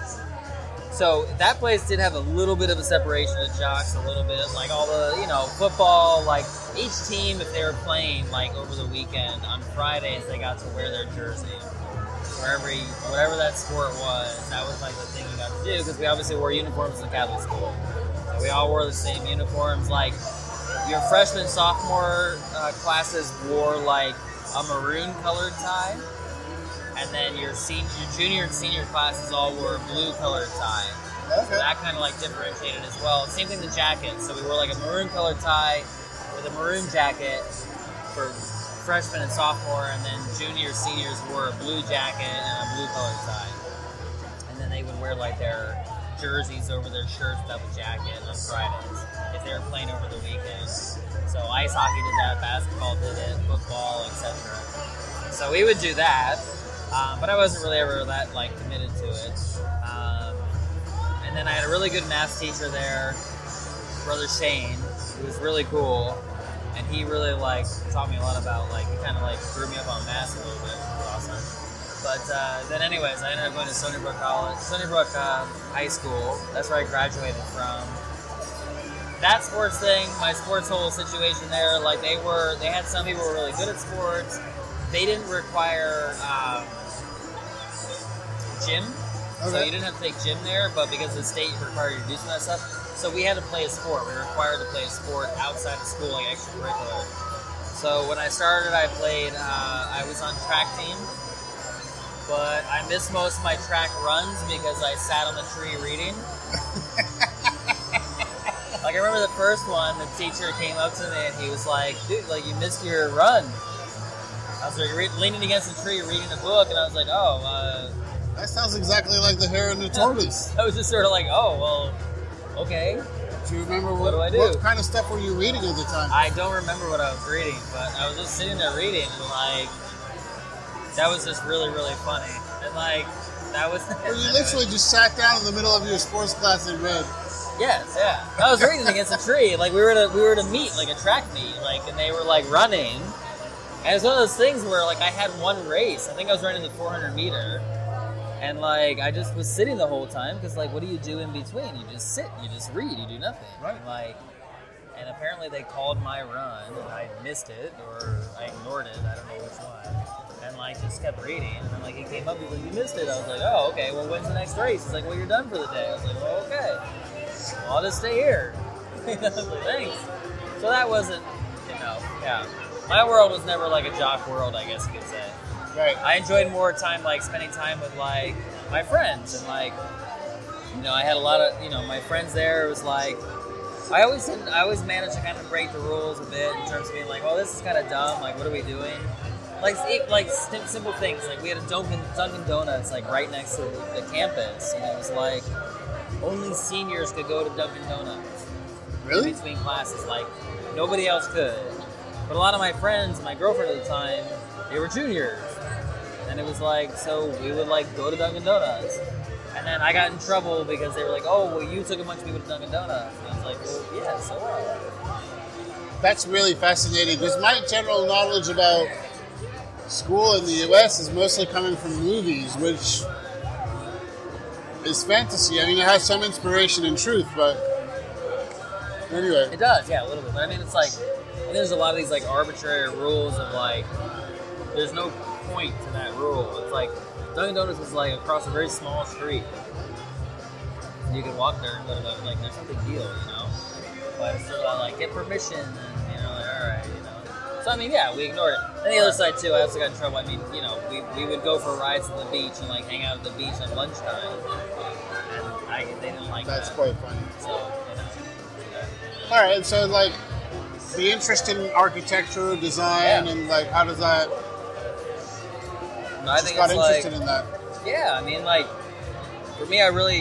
[SPEAKER 2] So that place did have a little bit of a separation of jocks, a little bit like all the, you know, football, like each team, if they were playing like over the weekend, on Fridays they got to wear their jersey. Wherever, you, whatever that sport was, that was like the thing you got to do, because we obviously wore uniforms in Catholic school. So we all wore the same uniforms. Like your freshman, sophomore uh, classes wore like a maroon colored tie. And then your senior, your junior and senior classes all wore a blue-colored tie.
[SPEAKER 3] Okay.
[SPEAKER 2] So that kind of like differentiated as well. Same thing, the jacket. So we wore like a maroon-colored tie with a maroon jacket for freshmen and sophomore, and then juniors, seniors wore a blue jacket and a blue-colored tie. And then they would wear like their jerseys over their shirts without the jacket on Fridays if they were playing over the weekend. So ice hockey did that, basketball did it, football, et cetera. So we would do that. Um, but I wasn't really ever that like committed to it. Um, and then I had a really good math teacher there, Brother Shane, who was really cool, and he really like taught me a lot about like he kind of like grew me up on math a little bit. It was awesome. But uh, then, anyways, I ended up going to Stony Brook College, Stony Brook uh, High School. That's where I graduated from. That sports thing, my sports whole situation there, like they were, they had some people who were really good at sports. They didn't require um, gym, okay. So you didn't have to take gym there, but because the state required you to do some of that stuff, so we had to play a sport. We were required to play a sport outside of school, like extracurricular. So when I started, I played, uh, I was on track team, but I missed most of my track runs because I sat on the tree reading. Like I remember the first one, the teacher came up to me and he was like, dude, like you missed your run. I was like re- leaning against the tree reading a book, and I was like, oh, uh...
[SPEAKER 3] That sounds exactly like the Hare and the Tortoise.
[SPEAKER 2] I was just sort of like, oh, well, okay.
[SPEAKER 3] Do you remember what,
[SPEAKER 2] what, do I do?
[SPEAKER 3] what kind of stuff were you reading at the time?
[SPEAKER 2] I don't remember what I was reading, but I was just sitting there reading, and like, that was just really, really funny. And like, that was...
[SPEAKER 3] Well, you literally just sat down in the middle of your sports class and read.
[SPEAKER 2] Yes, yeah. I was reading against a tree. Like, we were at a, we were at a meet, like a track meet, like, and they were like running. And it's one of those things where, like, I had one race. I think I was running the four hundred meter. And, like, I just was sitting the whole time because, like, what do you do in between? You just sit. You just read. You do nothing.
[SPEAKER 3] Right.
[SPEAKER 2] And, like, and apparently they called my run, and I missed it, or I ignored it. I don't know which one. And, like, just kept reading. And then, like, he came up, he was like, you missed it. I was like, oh, okay. Well, when's the next race? He's like, well, you're done for the day. I was like, well, okay. Well, I'll just stay here. I was like, thanks. So that wasn't, you know, yeah. My world was never like a jock world, I guess you could say.
[SPEAKER 3] Right.
[SPEAKER 2] I enjoyed more time, like, spending time with, like, my friends. And, like, you know, I had a lot of, you know, my friends there. It was, like, I always didn't, I always managed to kind of break the rules a bit in terms of being like, well, this is kind of dumb. Like, what are we doing? Like, like simple things. Like, we had a Dunkin', Dunkin' Donuts, like, right next to the campus. And it was, like, only seniors could go to Dunkin' Donuts.
[SPEAKER 3] Really?
[SPEAKER 2] In between classes. Like, nobody else could. But a lot of my friends, my girlfriend at the time, they were juniors. And it was like, so we would like go to Dunkin' Donuts. And then I got in trouble because they were like, oh, well, you took a bunch of people to Dunkin' Donuts. And I was like, well, yeah, so what?
[SPEAKER 3] That's really fascinating because my general knowledge about school in the U S is mostly coming from movies, which is fantasy. I mean, it has some inspiration and truth, but anyway.
[SPEAKER 2] It does, yeah, a little bit. But I mean, it's like, I think there's a lot of these like arbitrary rules of like, there's no point to that rule. It's like, Dunkin' Donuts is like across a very small street. You can walk there and go to the, like, there's no big deal, you know? But it's sort of like, get permission, and, you know, like, alright, you know? So, I mean, yeah, we ignored it. And the other side, too, I also got in trouble. I mean, you know, we, we would go for rides on the beach and, like, hang out at the beach at lunchtime. And I, they didn't like
[SPEAKER 3] That's
[SPEAKER 2] that.
[SPEAKER 3] quite funny.
[SPEAKER 2] So, you know.
[SPEAKER 3] All right, and so, like, the interest in architecture, design,
[SPEAKER 2] Yeah.
[SPEAKER 3] and, like, how does that...
[SPEAKER 2] No, I
[SPEAKER 3] just
[SPEAKER 2] think
[SPEAKER 3] got
[SPEAKER 2] it's like,
[SPEAKER 3] interested in that.
[SPEAKER 2] yeah, I mean, like, for me, I really,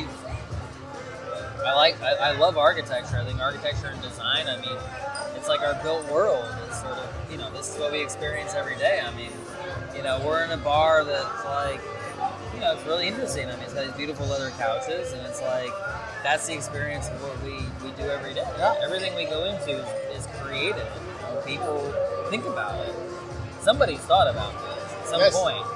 [SPEAKER 2] I like, I, I love architecture. I think architecture and design, I mean, it's like our built world. It's sort of, you know, this is what we experience every day. I mean, you know, we're in a bar that's like, you know, it's really interesting. I mean, it's got these beautiful leather couches, and it's like, that's the experience of what we, we do every day.
[SPEAKER 3] Yeah.
[SPEAKER 2] Everything we go into is, is creative. And people think about it. Somebody's thought about this at some
[SPEAKER 3] Yes.
[SPEAKER 2] point.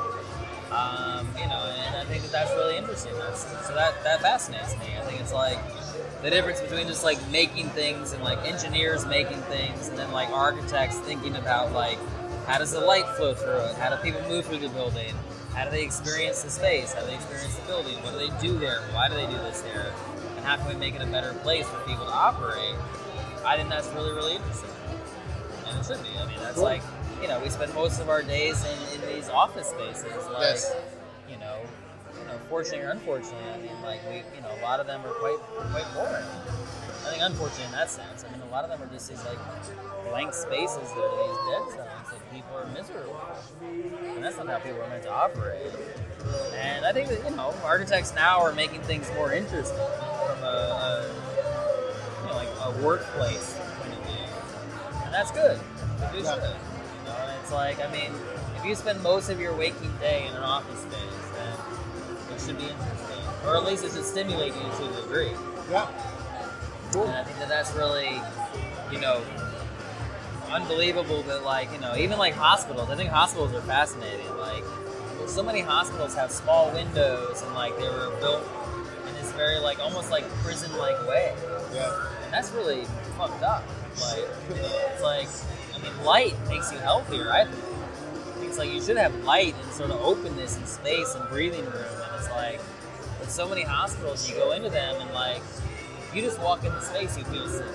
[SPEAKER 2] Um, you know, and I think that that's really interesting. That's, so that, that fascinates me. I think it's like the difference between just like making things and like engineers making things, and then like architects thinking about like how does the light flow through it? How do people move through the building? How do they experience the space? How do they experience the building? What do they do there? Why do they do this there? And how can we make it a better place for people to operate? I think that's really, really interesting. And it should be. I mean, that's
[SPEAKER 3] Cool.
[SPEAKER 2] like, you know, we spend most of our days in, in these office spaces. Like,
[SPEAKER 3] Yes.
[SPEAKER 2] you know, you know, fortunately or unfortunately, I mean, like, we, you know, a lot of them are quite, quite boring. I think unfortunately in that sense. I mean, a lot of them are just these, like, blank spaces that are these dead zones that people are miserable. And that's not how people are meant to operate. And I think that, you know, architects now are making things more interesting from a, a you know, like a workplace point of view. And that's good. We
[SPEAKER 3] Yeah.
[SPEAKER 2] should. You know, and it's like, I mean, if you spend most of your waking day in an office space, then it should be interesting. Or at least it should stimulate you to a degree.
[SPEAKER 3] Yeah. Cool.
[SPEAKER 2] And I think that that's really, you know, unbelievable that, like, you know, even like hospitals, I think hospitals are fascinating. Like, so many hospitals have small windows and, like, they were built in this very, like, almost like prison-like way.
[SPEAKER 3] Yeah.
[SPEAKER 2] And that's really fucked up. Like, you know, it's like, I mean, light makes you healthier, I think. It's like you should have light and sort of openness and space and breathing room. And it's like, with so many hospitals, you go into them and, like, you just walk in the space, you feel sick.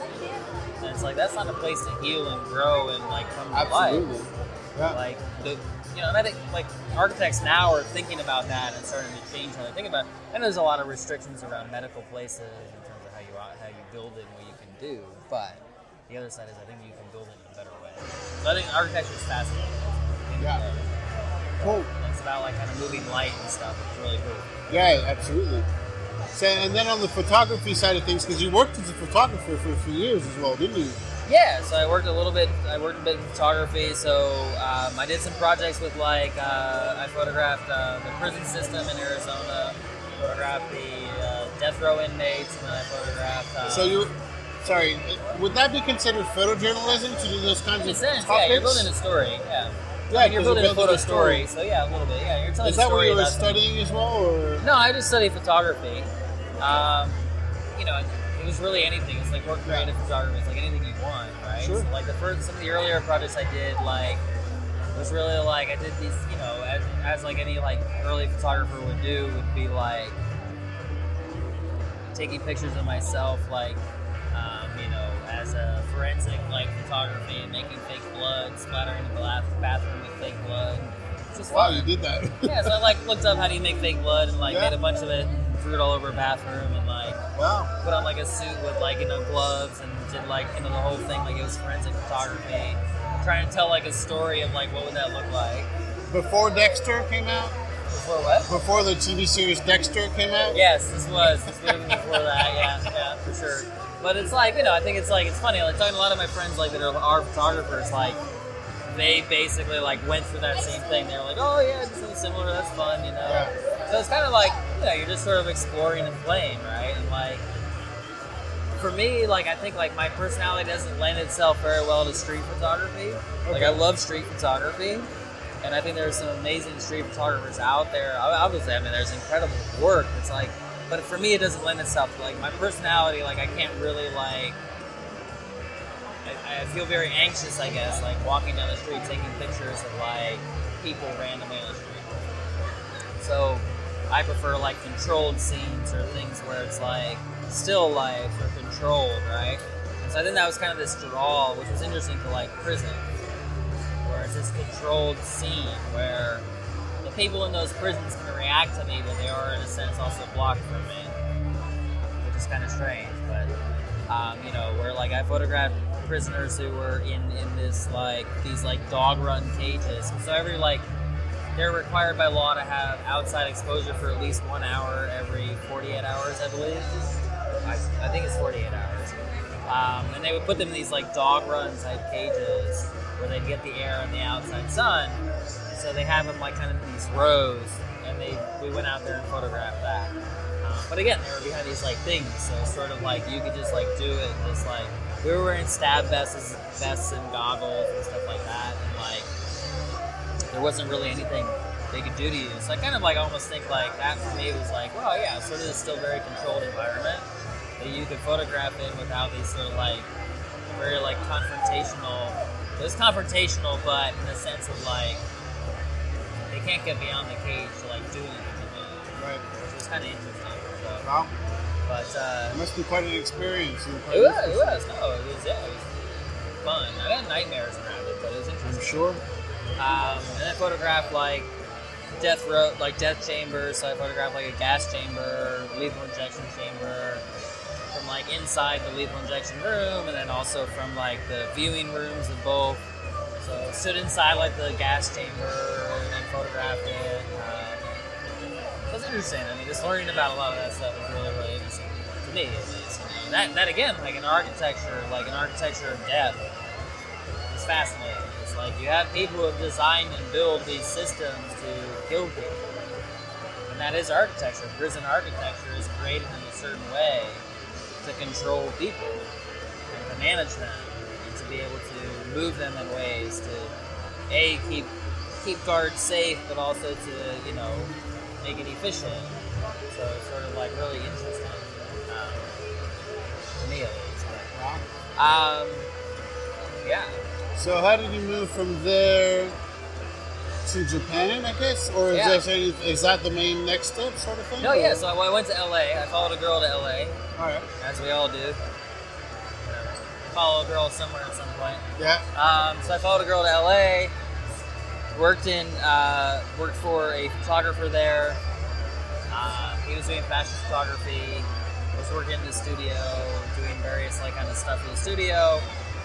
[SPEAKER 2] And it's like, that's not a place to heal and grow and, like, come to
[SPEAKER 3] Absolutely.
[SPEAKER 2] life.
[SPEAKER 3] Yeah.
[SPEAKER 2] Like, the, you know, and I think, like, architects now are thinking about that and starting to change how they think about it. And there's a lot of restrictions around medical places in terms of how you how you build it and what you can do. But the other side is, I think you can build it in a better way. So I think architecture is fascinating.
[SPEAKER 3] Yeah. Cool.
[SPEAKER 2] It's about, like, kind of moving light and stuff. It's really cool.
[SPEAKER 3] Yeah, absolutely. So, and then on the photography side of things, because you worked as a photographer for a few years as well, didn't you?
[SPEAKER 2] Yeah, so I worked a little bit. I worked a bit in photography. So um, I did some projects with, like, uh, I photographed uh, the prison system in Arizona, photographed the uh, death row inmates, and then I photographed. Um,
[SPEAKER 3] So you, sorry, would that be considered photojournalism to do those kinds
[SPEAKER 2] in a
[SPEAKER 3] of
[SPEAKER 2] sense,
[SPEAKER 3] topics?
[SPEAKER 2] yeah, you're building a story. Yeah,
[SPEAKER 3] Yeah,
[SPEAKER 2] I mean, you're
[SPEAKER 3] 'cause
[SPEAKER 2] building a photo story.
[SPEAKER 3] story.
[SPEAKER 2] So yeah, a little bit. Yeah, you're telling
[SPEAKER 3] Is
[SPEAKER 2] a
[SPEAKER 3] that
[SPEAKER 2] story
[SPEAKER 3] what you were
[SPEAKER 2] about something.
[SPEAKER 3] studying as well, or?
[SPEAKER 2] No, I just studied photography. Um, you know, it was really anything. It's like more creative photography. It's like anything you want, right?
[SPEAKER 3] Sure.
[SPEAKER 2] So like the first, some of the earlier projects I did, like, was really like I did these, you know, as, as like any like early photographer would do, would be like taking pictures of myself, like, um, you know, as a forensic like photography, and making fake blood, splattering the bath- bathroom with fake blood. It's just
[SPEAKER 3] Wow,
[SPEAKER 2] fun.
[SPEAKER 3] you did that.
[SPEAKER 2] Yeah, so I like looked up how do you make fake blood and like
[SPEAKER 3] Yeah.
[SPEAKER 2] made a bunch of it and threw it all over a bathroom and like
[SPEAKER 3] Wow.
[SPEAKER 2] put on like a suit with like, you know, gloves and did like, you know, the whole thing like it was forensic photography. Trying to tell like a story of like what would that look like.
[SPEAKER 3] Before Dexter came out?
[SPEAKER 2] Before what?
[SPEAKER 3] Before the T V series Dexter came out?
[SPEAKER 2] Yes, this was. This was before that, yeah, yeah, for sure. But it's like, you know, I think it's like, it's funny, like talking to a lot of my friends like that are, are photographers, like, they basically like went through that same thing. They were like, oh yeah, it's something similar, that's fun, you know.
[SPEAKER 3] Yeah.
[SPEAKER 2] So it's kind of like, you know, you're just sort of exploring and playing, right? And like, for me, like I think like my personality doesn't lend itself very well to street photography.
[SPEAKER 3] Okay.
[SPEAKER 2] Like I love street photography, and I think there's some amazing street photographers out there. Obviously, I mean, there's incredible work. It's like, but for me, it doesn't lend itself to like my personality. Like I can't really like. I feel very anxious, I guess, like walking down the street, taking pictures of like people randomly on the street. So I prefer like controlled scenes or things where it's like still life or controlled, right? And so I think that was kind of this draw, which was interesting to like prison, where it's this controlled scene where the people in those prisons can react to me, but they are in a sense also blocked from me, which is kind of strange. But um, you know, where like I photographed prisoners who were in, in this like these like dog run cages. So every like they're required by law to have outside exposure for at least one hour every forty-eight hours, I believe. I, I think it's forty-eight hours. Um, and they would put them in these like dog run type cages where they'd get the air and the outside sun. So they have them like kind of in these rows, and they we went out there and photographed that. Um, but again, they were behind these like things, so sort of like you could just like do it and just like. We were wearing stab vests, vests and goggles and stuff like that, and like there wasn't really anything they could do to you. So I kind of like almost think like that for me was like, well, yeah, sort of this still very controlled environment that you could photograph in without these sort of like very like confrontational. It was confrontational, but in the sense of like they can't get beyond the cage to like do anything to me.
[SPEAKER 3] Right.
[SPEAKER 2] Which was kind of interesting. So.
[SPEAKER 3] Wow.
[SPEAKER 2] But, uh,
[SPEAKER 3] it must be quite an experience.
[SPEAKER 2] It was, it was. No, it was, yeah, it was fun. I had nightmares around it, but it was interesting.
[SPEAKER 3] I'm sure.
[SPEAKER 2] Um, and I photographed, like, death row, like, death chambers. So I photographed, like, a gas chamber, lethal injection chamber, from, like, inside the lethal injection room, and then also from, like, the viewing rooms of both. So I stood inside, like, the gas chamber and photographed it. Um, it was interesting. I mean, just learning about a lot of that stuff was really, really interesting. To me, at least. You know, that, that, again, like an architecture, like an architecture of death is fascinating. It's like you have people who have designed and built these systems to kill people. And that is architecture. Prison architecture is created in a certain way to control people and to manage them and to be able to move them in ways to, A, keep keep guards safe, but also to, you know, make it efficient. So it's sort of like really interesting, um, to me at least. But, um, yeah.
[SPEAKER 3] So how did you move from there to Japan, I guess? Or is,
[SPEAKER 2] Yeah.
[SPEAKER 3] there any, is that the main next step sort of thing?
[SPEAKER 2] No,
[SPEAKER 3] or?
[SPEAKER 2] yeah, so I went to L A. I followed a girl to L A,
[SPEAKER 3] All right.
[SPEAKER 2] as we all do. Whatever. Follow a girl somewhere at some point.
[SPEAKER 3] Yeah.
[SPEAKER 2] Um, so I followed a girl to L A, worked in, uh, worked for a photographer there. Uh, he was doing fashion photography. Was working in the studio, doing various like kind of stuff in the studio.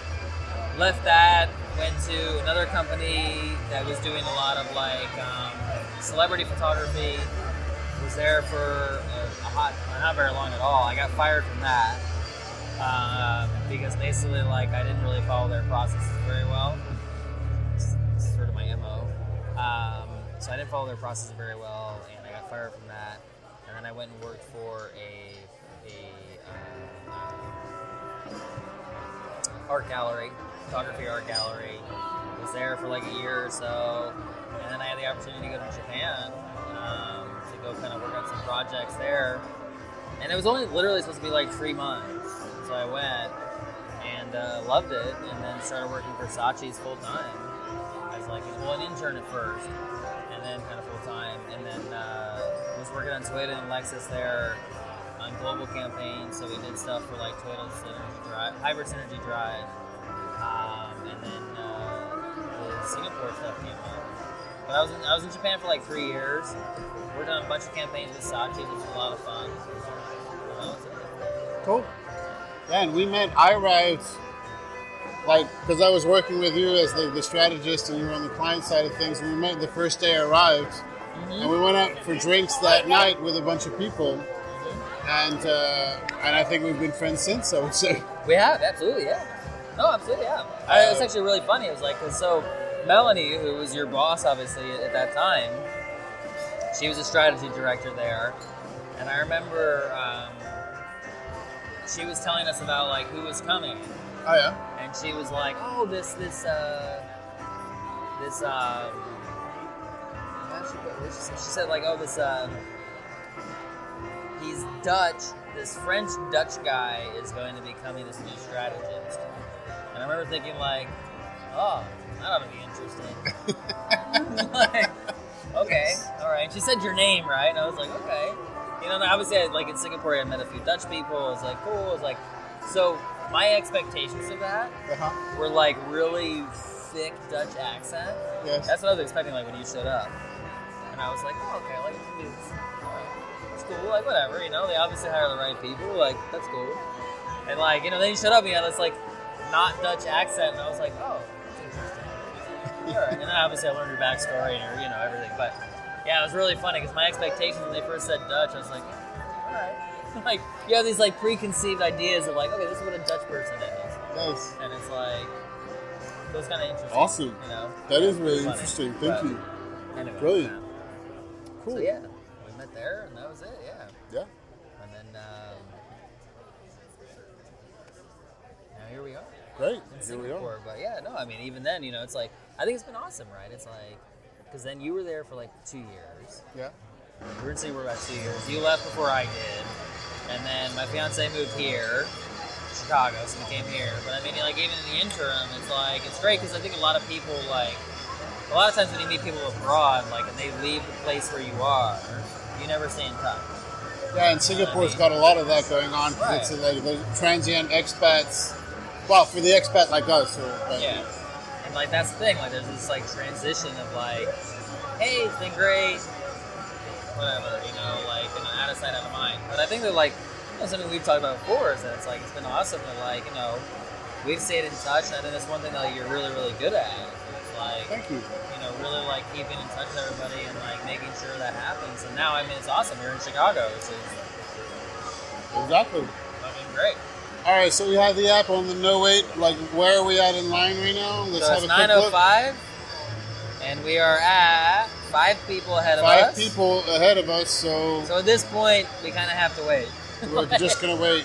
[SPEAKER 2] Left that, went to another company that was doing a lot of like um, celebrity photography. Was there for a, a hot, not very long at all. I got fired from that uh, because basically like I didn't really follow their processes very well. It's, it's sort of my M O. Um, so I didn't follow their processes very well, and I got fired from that. And then I went and worked for a a uh, art gallery. Photography art gallery. Was there for like a year or so, and then I had the opportunity to go to Japan um, to go kind of work on some projects there. And it was only literally supposed to be like three months, so I went and uh, loved it, and then started working for Saatchi's full time as like well an intern at first, and then kind of full time, and then uh, was working on Toyota and Lexus there on global campaigns. So we did stuff for like Toyota's Synergy Drive, Hybrid Synergy Drive. Um, and then uh, the Singapore stuff came up. But I was in, I was in Japan for like three years. Worked on a bunch of campaigns with Saatchi, which was a lot of fun. Uh,
[SPEAKER 3] Cool. Yeah, and we met. I arrived, like, because I was working with you as the, the strategist and you were on the client side of things. And we met the first day I arrived. Mm-hmm. And we went out for drinks that night with a bunch of people. Mm-hmm. and uh, and I think we've been friends since. I would say.
[SPEAKER 2] We have, absolutely, yeah. No, absolutely, yeah. I, it's actually really funny. It was like, cause so Melanie, who was your boss, obviously at that time, she was a strategy director there, and I remember um, she was telling us about like who was coming.
[SPEAKER 3] Oh yeah.
[SPEAKER 2] And she was like, "Oh, this, this, uh, this." Um, how did she, what did she, say? She said like, "Oh, this. Um, he's Dutch. This French Dutch guy is going to be coming as a new strategist." And I remember thinking like, "Oh, that ought to be interesting." Like, okay, all right. She said your name, right? And I was like, okay. You know, and obviously, I, like in Singapore, I met a few Dutch people. I was like, cool. I was like, so. My expectations of that
[SPEAKER 3] Uh-huh.
[SPEAKER 2] were like really thick Dutch accent.
[SPEAKER 3] Yes.
[SPEAKER 2] That's what I was expecting like when you showed up. And I was like, oh, okay, like it's, it's cool, like whatever, you know, they obviously hire the right people, like that's cool. And like, you know, then you showed up and you had this like not Dutch accent and I was like, oh, that's interesting. Alright. And then obviously I learned your backstory and your, you know, everything. But yeah, it was really funny because my expectations when they first said Dutch, I was like, alright. Like, you have these, like, preconceived ideas of, like, okay, this is what a Dutch person is.
[SPEAKER 3] Nice.
[SPEAKER 2] And it's, like, so it's kind of interesting.
[SPEAKER 3] Awesome.
[SPEAKER 2] You know?
[SPEAKER 3] That is really
[SPEAKER 2] Funny.
[SPEAKER 3] interesting. Thank
[SPEAKER 2] But
[SPEAKER 3] you.
[SPEAKER 2] Anyway.
[SPEAKER 3] Brilliant.
[SPEAKER 2] Yeah.
[SPEAKER 3] Cool.
[SPEAKER 2] So, yeah, we met there, and that was it, yeah.
[SPEAKER 3] Yeah.
[SPEAKER 2] And then, um, now here we are.
[SPEAKER 3] Great.
[SPEAKER 2] In
[SPEAKER 3] Here we
[SPEAKER 2] Singapore.
[SPEAKER 3] are.
[SPEAKER 2] But, yeah, no, I mean, even then, you know, it's like, I think it's been awesome, right? It's like, because then you were there for, like, two years.
[SPEAKER 3] Yeah.
[SPEAKER 2] We were in Singapore about two years. You left before I did. And then my fiance moved here, Chicago, so we came here. But I mean, like, even in the interim, it's like, it's great because I think a lot of people, like, a lot of times when you meet people abroad, like, and they leave the place where you are, you never stay in touch.
[SPEAKER 3] Yeah, and Singapore's got a lot of that going on.
[SPEAKER 2] Right.
[SPEAKER 3] It's like the transient expats. Well, for the expat like us. Or, but,
[SPEAKER 2] Yeah. And, like, that's the thing. Like, there's this, like, transition of, like, hey, it's been great. Whatever, you know, like, you know, out of sight, out of mind. But I think that, like, you know, something we've talked about before is that it's like, it's been awesome that, like, you know, we've stayed in touch, and I think that's one thing that like, you're really, really good at. It's like,
[SPEAKER 3] Thank you.
[SPEAKER 2] you know, really, like, keeping in touch with everybody and, like, making sure that happens. And now, I mean, it's awesome. You're in Chicago, which is
[SPEAKER 3] Exactly.
[SPEAKER 2] fucking great.
[SPEAKER 3] All right, so we have the app on the no wait. Like, where are we at in line right now? Let's
[SPEAKER 2] So
[SPEAKER 3] have
[SPEAKER 2] it's
[SPEAKER 3] a quick
[SPEAKER 2] nine oh
[SPEAKER 3] look.
[SPEAKER 2] five, and we are at five people ahead of
[SPEAKER 3] Five
[SPEAKER 2] us.
[SPEAKER 3] people ahead of us, so,
[SPEAKER 2] So at this point, we kind of have to wait.
[SPEAKER 3] we're just gonna wait.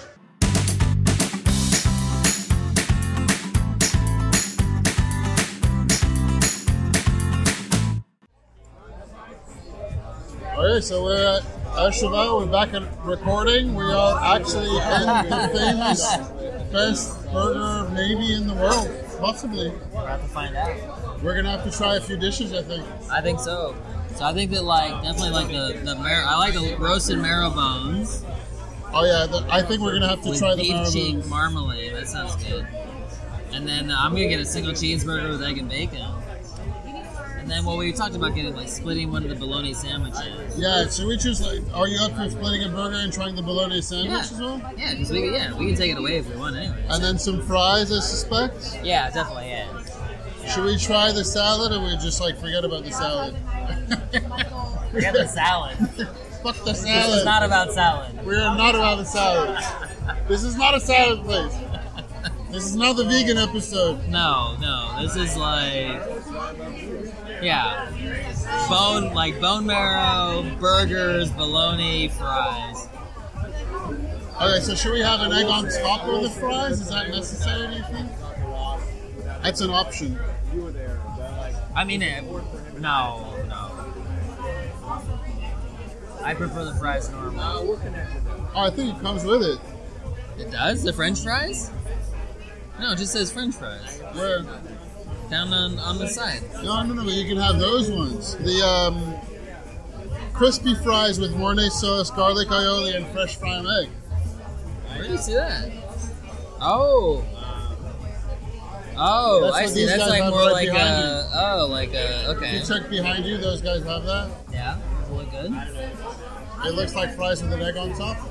[SPEAKER 3] Okay, so we're at Asheva. We're back at recording. We are actually in the famous best burger maybe in the world, possibly.
[SPEAKER 2] We'll have to find out.
[SPEAKER 3] We're gonna have to try a few dishes, I think.
[SPEAKER 2] I think so. So I think that like definitely like the the mar- I like the roasted marrow bones
[SPEAKER 3] Oh yeah, the, I think we're gonna have to
[SPEAKER 2] with
[SPEAKER 3] try the
[SPEAKER 2] beef cheek
[SPEAKER 3] marrow.
[SPEAKER 2] marmalade. That sounds good. And then uh, I'm gonna get a single cheeseburger with egg and bacon. And then well, we talked about getting like splitting one of the bologna sandwiches.
[SPEAKER 3] Yeah, should we just like? Are you up for splitting a burger and trying the bologna sandwich
[SPEAKER 2] Yeah,
[SPEAKER 3] as well?
[SPEAKER 2] yeah, because we can, yeah we can take it away if we want anyway.
[SPEAKER 3] And then some fries, I suspect.
[SPEAKER 2] Yeah, definitely. Yeah.
[SPEAKER 3] Should we try the salad, or we just like forget about the salad?
[SPEAKER 2] Forget the salad.
[SPEAKER 3] Fuck the
[SPEAKER 2] This
[SPEAKER 3] salad.
[SPEAKER 2] is not about salad.
[SPEAKER 3] We are not about the salad. This is not a salad place. This is not the vegan episode.
[SPEAKER 2] No, no. This is like, yeah, bone like bone marrow, burgers, bologna, fries.
[SPEAKER 3] Okay, so should we have an egg on top of the fries? Is that necessary, do you think? That's an option.
[SPEAKER 2] I mean, it, no, no. I prefer the fries normal.
[SPEAKER 3] Oh, I think it comes with it.
[SPEAKER 2] It does? The French fries? No, it just says French fries
[SPEAKER 3] Where?
[SPEAKER 2] down on, on the side.
[SPEAKER 3] No, no, no, but you can have those ones. The um, crispy fries with Mornay sauce, garlic aioli, and fresh prime egg.
[SPEAKER 2] Where do you see that? Oh. Oh,
[SPEAKER 3] That's
[SPEAKER 2] I
[SPEAKER 3] what
[SPEAKER 2] see.
[SPEAKER 3] these
[SPEAKER 2] That's
[SPEAKER 3] guys
[SPEAKER 2] like
[SPEAKER 3] have
[SPEAKER 2] more
[SPEAKER 3] right
[SPEAKER 2] like
[SPEAKER 3] behind
[SPEAKER 2] a. Oh, like a.
[SPEAKER 3] If
[SPEAKER 2] Okay.
[SPEAKER 3] you check behind you, those guys have that.
[SPEAKER 2] Yeah, does it look good?
[SPEAKER 3] It looks like fries with an egg on top.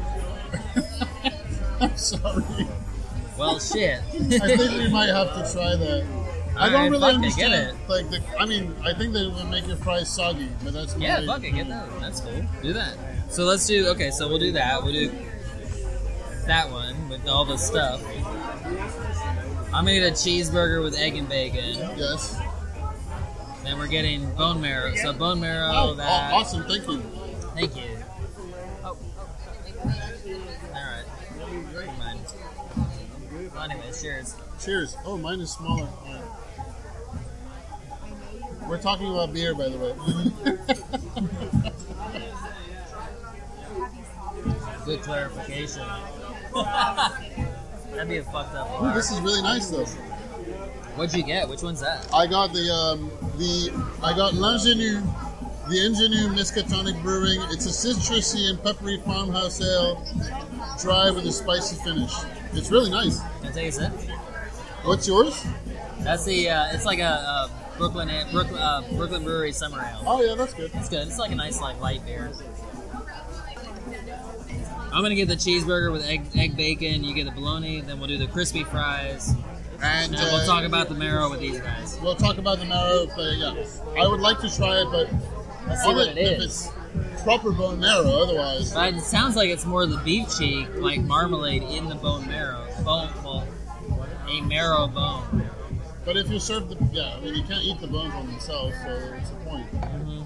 [SPEAKER 3] I'm sorry.
[SPEAKER 2] Well, shit.
[SPEAKER 3] I think we might have to try that. I don't
[SPEAKER 2] Alright,
[SPEAKER 3] really
[SPEAKER 2] fuck it,
[SPEAKER 3] understand.
[SPEAKER 2] get it.
[SPEAKER 3] Like the, I mean, I think they would make your fries soggy, but that's
[SPEAKER 2] Yeah,
[SPEAKER 3] my-
[SPEAKER 2] fuck it, get that. That's cool. Do that. So let's do, okay, so we'll do that. We'll do that one with all the stuff. I'm going to get a cheeseburger with egg and bacon.
[SPEAKER 3] Yes.
[SPEAKER 2] Then we're getting bone marrow. So bone marrow,
[SPEAKER 3] Oh,
[SPEAKER 2] that.
[SPEAKER 3] aw- awesome. Thank you.
[SPEAKER 2] Thank you. Oh. Alright. Never mind. Well, anyways, cheers.
[SPEAKER 3] Cheers. Oh, mine is smaller. All right. We're talking about beer, by the way.
[SPEAKER 2] Good clarification. That'd be a fucked up
[SPEAKER 3] Ooh,
[SPEAKER 2] bar.
[SPEAKER 3] this is really nice, though.
[SPEAKER 2] What'd you get? Which one's that?
[SPEAKER 3] I got the um, the I got L'Ingenue, the Ingenue Miskatonic Brewing. It's a citrusy and peppery farmhouse ale, dry with a spicy finish. It's really nice.
[SPEAKER 2] Can I take a sip?
[SPEAKER 3] What's yours?
[SPEAKER 2] That's the, uh, it's like a, uh Brooklyn, Brooklyn, uh, Brooklyn Brewery Summer Ale.
[SPEAKER 3] Oh yeah, that's good.
[SPEAKER 2] It's good. It's like a nice, like, light beer. I'm gonna get the cheeseburger with egg, egg bacon. You get the bologna. Then we'll do the crispy fries.
[SPEAKER 3] And,
[SPEAKER 2] And then we'll
[SPEAKER 3] uh,
[SPEAKER 2] talk about the marrow with these guys.
[SPEAKER 3] We'll talk about the marrow. But yeah, I would like to try it, but
[SPEAKER 2] Let's see
[SPEAKER 3] only
[SPEAKER 2] what it
[SPEAKER 3] if
[SPEAKER 2] is.
[SPEAKER 3] it's proper bone marrow. Otherwise,
[SPEAKER 2] But it sounds like it's more the beef cheek, like marmalade in the bone marrow. Bone, well, a marrow bone.
[SPEAKER 3] but if you serve the yeah, I mean you can't eat the bones on themselves, so what's the point?
[SPEAKER 2] Mm-hmm.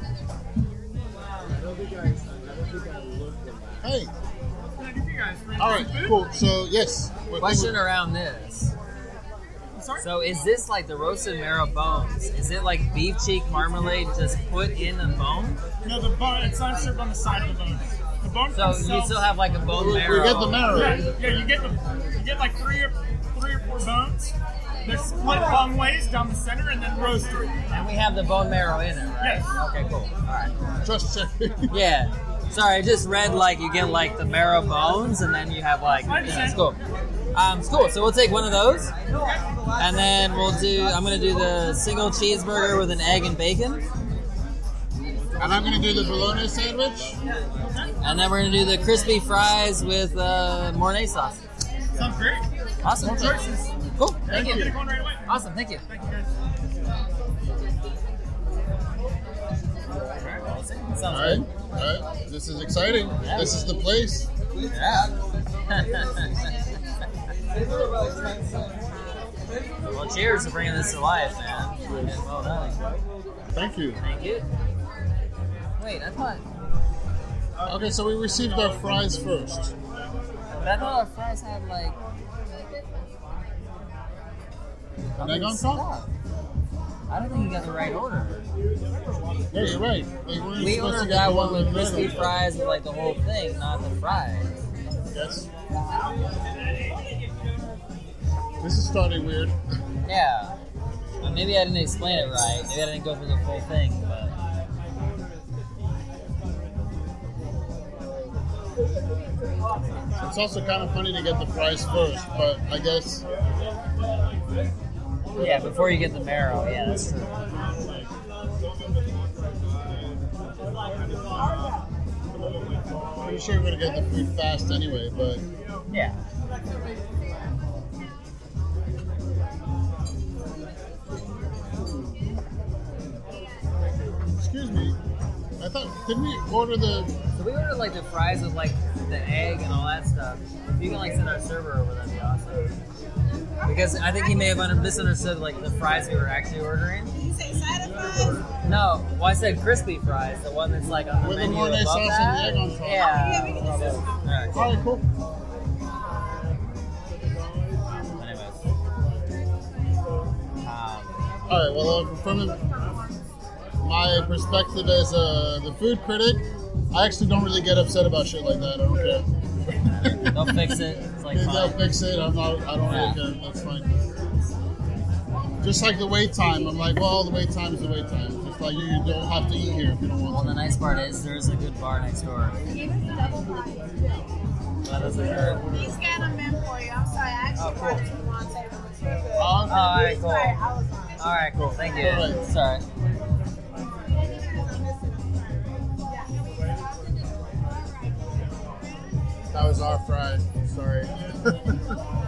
[SPEAKER 3] Hey. All right, cool. So yes. What-
[SPEAKER 2] Question around this. So is this like the roasted marrow bones? Is it like beef cheek marmalade just put in a bone?
[SPEAKER 4] No, the bone, it's not served on the side of the bone. The bone
[SPEAKER 2] So you
[SPEAKER 4] itself-
[SPEAKER 2] still have like a bone
[SPEAKER 3] We- we
[SPEAKER 2] marrow.
[SPEAKER 3] get the marrow.
[SPEAKER 4] Yeah, yeah, you get the, you get like three or three or four bones. They're split long ways down the center and then roasted.
[SPEAKER 2] And we have the bone marrow in it, right?
[SPEAKER 4] Yes.
[SPEAKER 2] Okay, cool. All right.
[SPEAKER 3] Just checking.
[SPEAKER 2] Yeah. Sorry, I just read like you get like the marrow bones and then you have like, yeah, it's cool. Um, it's cool. So we'll take one of those, and then we'll do. I'm gonna do the single cheeseburger with an egg and bacon,
[SPEAKER 3] And I'm gonna do the bologna sandwich.
[SPEAKER 2] and then we're gonna do the crispy fries with uh, Mornay sauce.
[SPEAKER 4] Sounds great.
[SPEAKER 2] Awesome.
[SPEAKER 4] Choices.
[SPEAKER 2] Cool. Thank
[SPEAKER 4] Get
[SPEAKER 2] you.
[SPEAKER 4] it going right away.
[SPEAKER 2] Awesome. Thank you.
[SPEAKER 4] Thank you guys.
[SPEAKER 2] Sounds
[SPEAKER 3] All right,
[SPEAKER 2] good.
[SPEAKER 3] all right. This is exciting.
[SPEAKER 2] Yeah.
[SPEAKER 3] This is the place.
[SPEAKER 2] Yeah. Well, cheers for bringing this to life, man. Well done.
[SPEAKER 3] Thank you.
[SPEAKER 2] Thank you. Wait, I thought,
[SPEAKER 3] Okay, so we received our fries first.
[SPEAKER 2] but I thought our fries had like.
[SPEAKER 3] An egg on top?
[SPEAKER 2] I don't think you got the right order.
[SPEAKER 3] Yeah, you're right. They weren't
[SPEAKER 2] We
[SPEAKER 3] supposed to
[SPEAKER 2] ordered
[SPEAKER 3] get
[SPEAKER 2] that
[SPEAKER 3] the
[SPEAKER 2] one with
[SPEAKER 3] bread
[SPEAKER 2] crispy
[SPEAKER 3] on top.
[SPEAKER 2] fries with like the whole thing, not the fries.
[SPEAKER 3] Yes. This is starting weird.
[SPEAKER 2] Yeah. Well, maybe I didn't explain it right. Maybe I didn't go through the full thing, but.
[SPEAKER 3] It's also kind of funny to get the fries first, but I guess
[SPEAKER 2] Yeah, before you get the marrow. Yeah, that's true.
[SPEAKER 3] pretty sure we're gonna get the food fast anyway. But
[SPEAKER 2] Yeah.
[SPEAKER 3] excuse me, I thought didn't we order the?
[SPEAKER 2] So we ordered like the fries with like the egg and all that stuff. If you can like send our server over, that'd be awesome. Because I think he may have under- misunderstood like the fries we were actually ordering.
[SPEAKER 5] Did you say side of fries?
[SPEAKER 2] No, well I said crispy fries, the one that's like on the
[SPEAKER 3] With the
[SPEAKER 2] menu
[SPEAKER 3] Mornay
[SPEAKER 2] above
[SPEAKER 3] sauce
[SPEAKER 2] that.
[SPEAKER 3] and the egg on top.
[SPEAKER 2] Yeah.
[SPEAKER 5] Yeah, we can do this.
[SPEAKER 2] All right.
[SPEAKER 3] All right, cool.
[SPEAKER 2] Anyways. Um,
[SPEAKER 3] All right. Well, uh, from my perspective as uh, the food critic, I actually don't really get upset about shit like that. I don't care.
[SPEAKER 2] they'll fix it. It's like
[SPEAKER 3] If they'll
[SPEAKER 2] fine.
[SPEAKER 3] fix it. I'm not. I don't
[SPEAKER 2] Yeah.
[SPEAKER 3] really care. That's fine. Just like the wait time. I'm like, well, the wait time is the wait time. Just like you, you don't have to eat here if you don't
[SPEAKER 2] Well,
[SPEAKER 3] want
[SPEAKER 2] the
[SPEAKER 3] to.
[SPEAKER 2] nice part is there's a good bar next door.
[SPEAKER 5] Give us a double pie.
[SPEAKER 2] That doesn't hurt.
[SPEAKER 5] He's got them in for you. I'm sorry, I actually
[SPEAKER 2] Oh, cool.
[SPEAKER 5] brought it to the wrong table. It's so good.
[SPEAKER 3] Oh,
[SPEAKER 2] Oh, all right, cool.
[SPEAKER 5] Sorry, I was on it.
[SPEAKER 2] All right, cool. Thank you.
[SPEAKER 3] All right.
[SPEAKER 2] It's all right.
[SPEAKER 3] That was our fry. Sorry.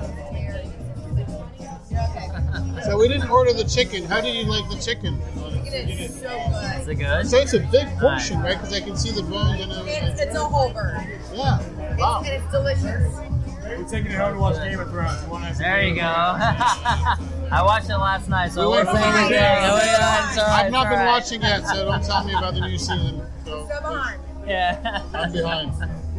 [SPEAKER 3] So we didn't order the chicken. How did you like the chicken?
[SPEAKER 5] You get is so
[SPEAKER 2] Is
[SPEAKER 5] good.
[SPEAKER 2] it good?
[SPEAKER 3] So it's a big portion, right? Because I can see the bones and
[SPEAKER 5] It's,
[SPEAKER 3] everything.
[SPEAKER 5] it's a whole bird.
[SPEAKER 3] Yeah. Wow.
[SPEAKER 5] And it's delicious.
[SPEAKER 4] We're taking it home to watch Game of Thrones. You want to
[SPEAKER 2] There you go. I watched it last night, so
[SPEAKER 3] We
[SPEAKER 2] I
[SPEAKER 3] went
[SPEAKER 2] won't say
[SPEAKER 3] for
[SPEAKER 2] anything.
[SPEAKER 3] it.
[SPEAKER 2] Oh, yeah, it's all right,
[SPEAKER 3] I've not
[SPEAKER 2] it's
[SPEAKER 3] been
[SPEAKER 2] all right.
[SPEAKER 3] watching yet, so don't tell me about the new season. So
[SPEAKER 5] So behind.
[SPEAKER 2] Yeah.
[SPEAKER 3] I'm behind.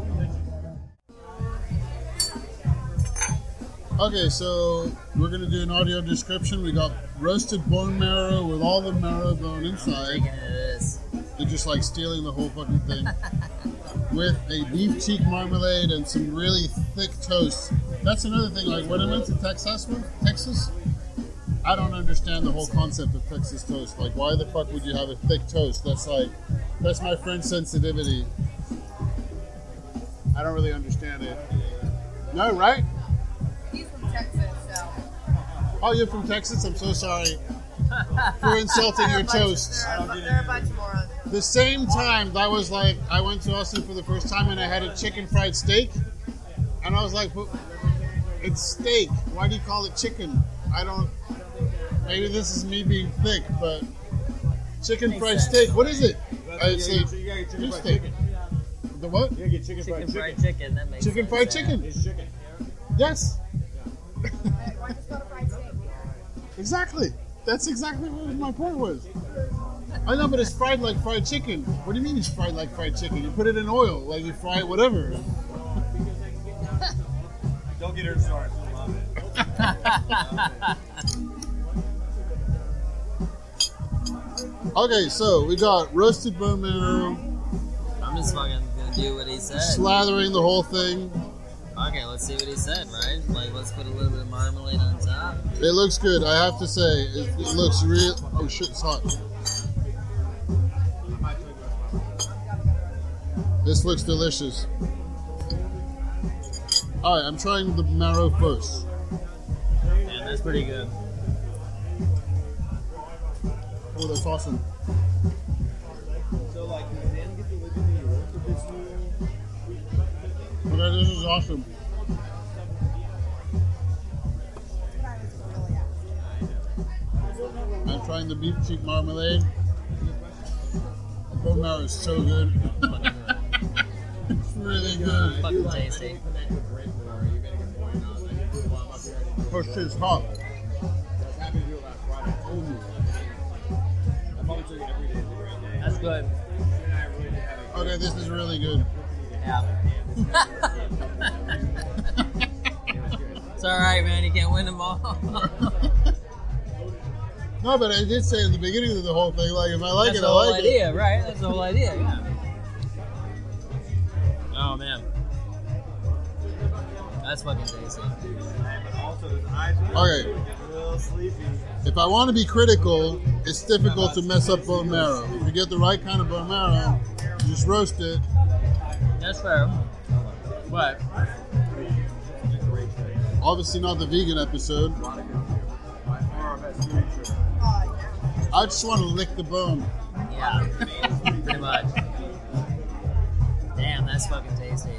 [SPEAKER 3] Okay, so we're gonna do an audio description. We got roasted bone marrow with all the marrow bone inside.
[SPEAKER 2] Taking it is.
[SPEAKER 3] They're just like stealing the whole fucking thing. With a beef cheek marmalade and some really thick toast. That's another thing. Like when I went to Texas, Texas, I don't understand the whole concept of Texas toast. Like, why the fuck would you have a thick toast? That's like, that's my French sensitivity. I don't really understand it. No, right?
[SPEAKER 5] He's from Texas, so.
[SPEAKER 3] Oh, you're from Texas? I'm so sorry for insulting your toast.
[SPEAKER 5] They're, a- they're a bunch of morons.
[SPEAKER 3] The same time, that was like, I went to Austin for the first time and I had a chicken fried steak. And I was like, "But it's steak. Why do you call it chicken? I don't, maybe this is me being thick, but chicken
[SPEAKER 2] Makes
[SPEAKER 3] fried
[SPEAKER 2] sense.
[SPEAKER 3] steak, what is it? I
[SPEAKER 6] You
[SPEAKER 3] say
[SPEAKER 6] gotta get- you gotta get chicken
[SPEAKER 3] beef
[SPEAKER 6] fried
[SPEAKER 3] steak.
[SPEAKER 6] chicken.
[SPEAKER 3] The what?
[SPEAKER 6] You gotta get chicken,
[SPEAKER 2] Chicken
[SPEAKER 6] fried
[SPEAKER 2] fried
[SPEAKER 6] chicken.
[SPEAKER 2] chicken. That makes
[SPEAKER 3] Chicken
[SPEAKER 2] sense,
[SPEAKER 3] fried
[SPEAKER 2] yeah.
[SPEAKER 3] chicken.
[SPEAKER 6] It's chicken.
[SPEAKER 3] Yes,
[SPEAKER 5] Why just go to fried steak?
[SPEAKER 3] exactly. That's exactly what my point was. I know, but it's fried like fried chicken. What do you mean it's fried like fried chicken? You put it in oil, like you fry it, whatever.
[SPEAKER 6] Don't get her started. She'll love it.
[SPEAKER 3] Okay, so we got roasted bone marrow,
[SPEAKER 2] I'm just fucking gonna do what he said.
[SPEAKER 3] slathering the whole thing.
[SPEAKER 2] Okay, let's see what he said, right? Like, let's put a little bit of marmalade on top.
[SPEAKER 3] It looks good, I have to say. It, it looks real. Oh shit, it's hot. This looks delicious. Alright, I'm trying the marrow first.
[SPEAKER 2] Man, that's pretty good.
[SPEAKER 3] Oh, that's awesome.
[SPEAKER 6] So, like, does Dan get to live in New York with this new?
[SPEAKER 3] Okay, this is awesome. I'm trying the beef cheek marmalade. The bone marrow is so good. It's really good.
[SPEAKER 2] Fucking tasty.
[SPEAKER 3] Oh shit, it's hot.
[SPEAKER 6] Happy to do it last Friday. I probably took it every day. It's a great day.
[SPEAKER 2] That's good.
[SPEAKER 6] And I really did have a
[SPEAKER 3] Okay, this is really good.
[SPEAKER 2] Yeah. It's alright, man. You can't win them all.
[SPEAKER 3] No, but I did say at the beginning of the whole thing, like, if I like
[SPEAKER 2] That's
[SPEAKER 3] it,
[SPEAKER 2] the
[SPEAKER 3] I
[SPEAKER 2] whole
[SPEAKER 3] like it.
[SPEAKER 2] idea, right? That's the whole idea, yeah. Oh, man. That's fucking tasty.
[SPEAKER 6] But also, his eyes are
[SPEAKER 3] Okay,
[SPEAKER 6] a little sleepy.
[SPEAKER 3] if I want to be critical, it's difficult to mess up bone marrow. If you get the right kind of bone marrow, you just roast it.
[SPEAKER 2] That's fair. But,
[SPEAKER 3] Obviously not the vegan episode.
[SPEAKER 6] By far our best food trip.
[SPEAKER 3] I just want to lick the bone.
[SPEAKER 2] yeah. Pretty much. Damn, that's fucking tasty.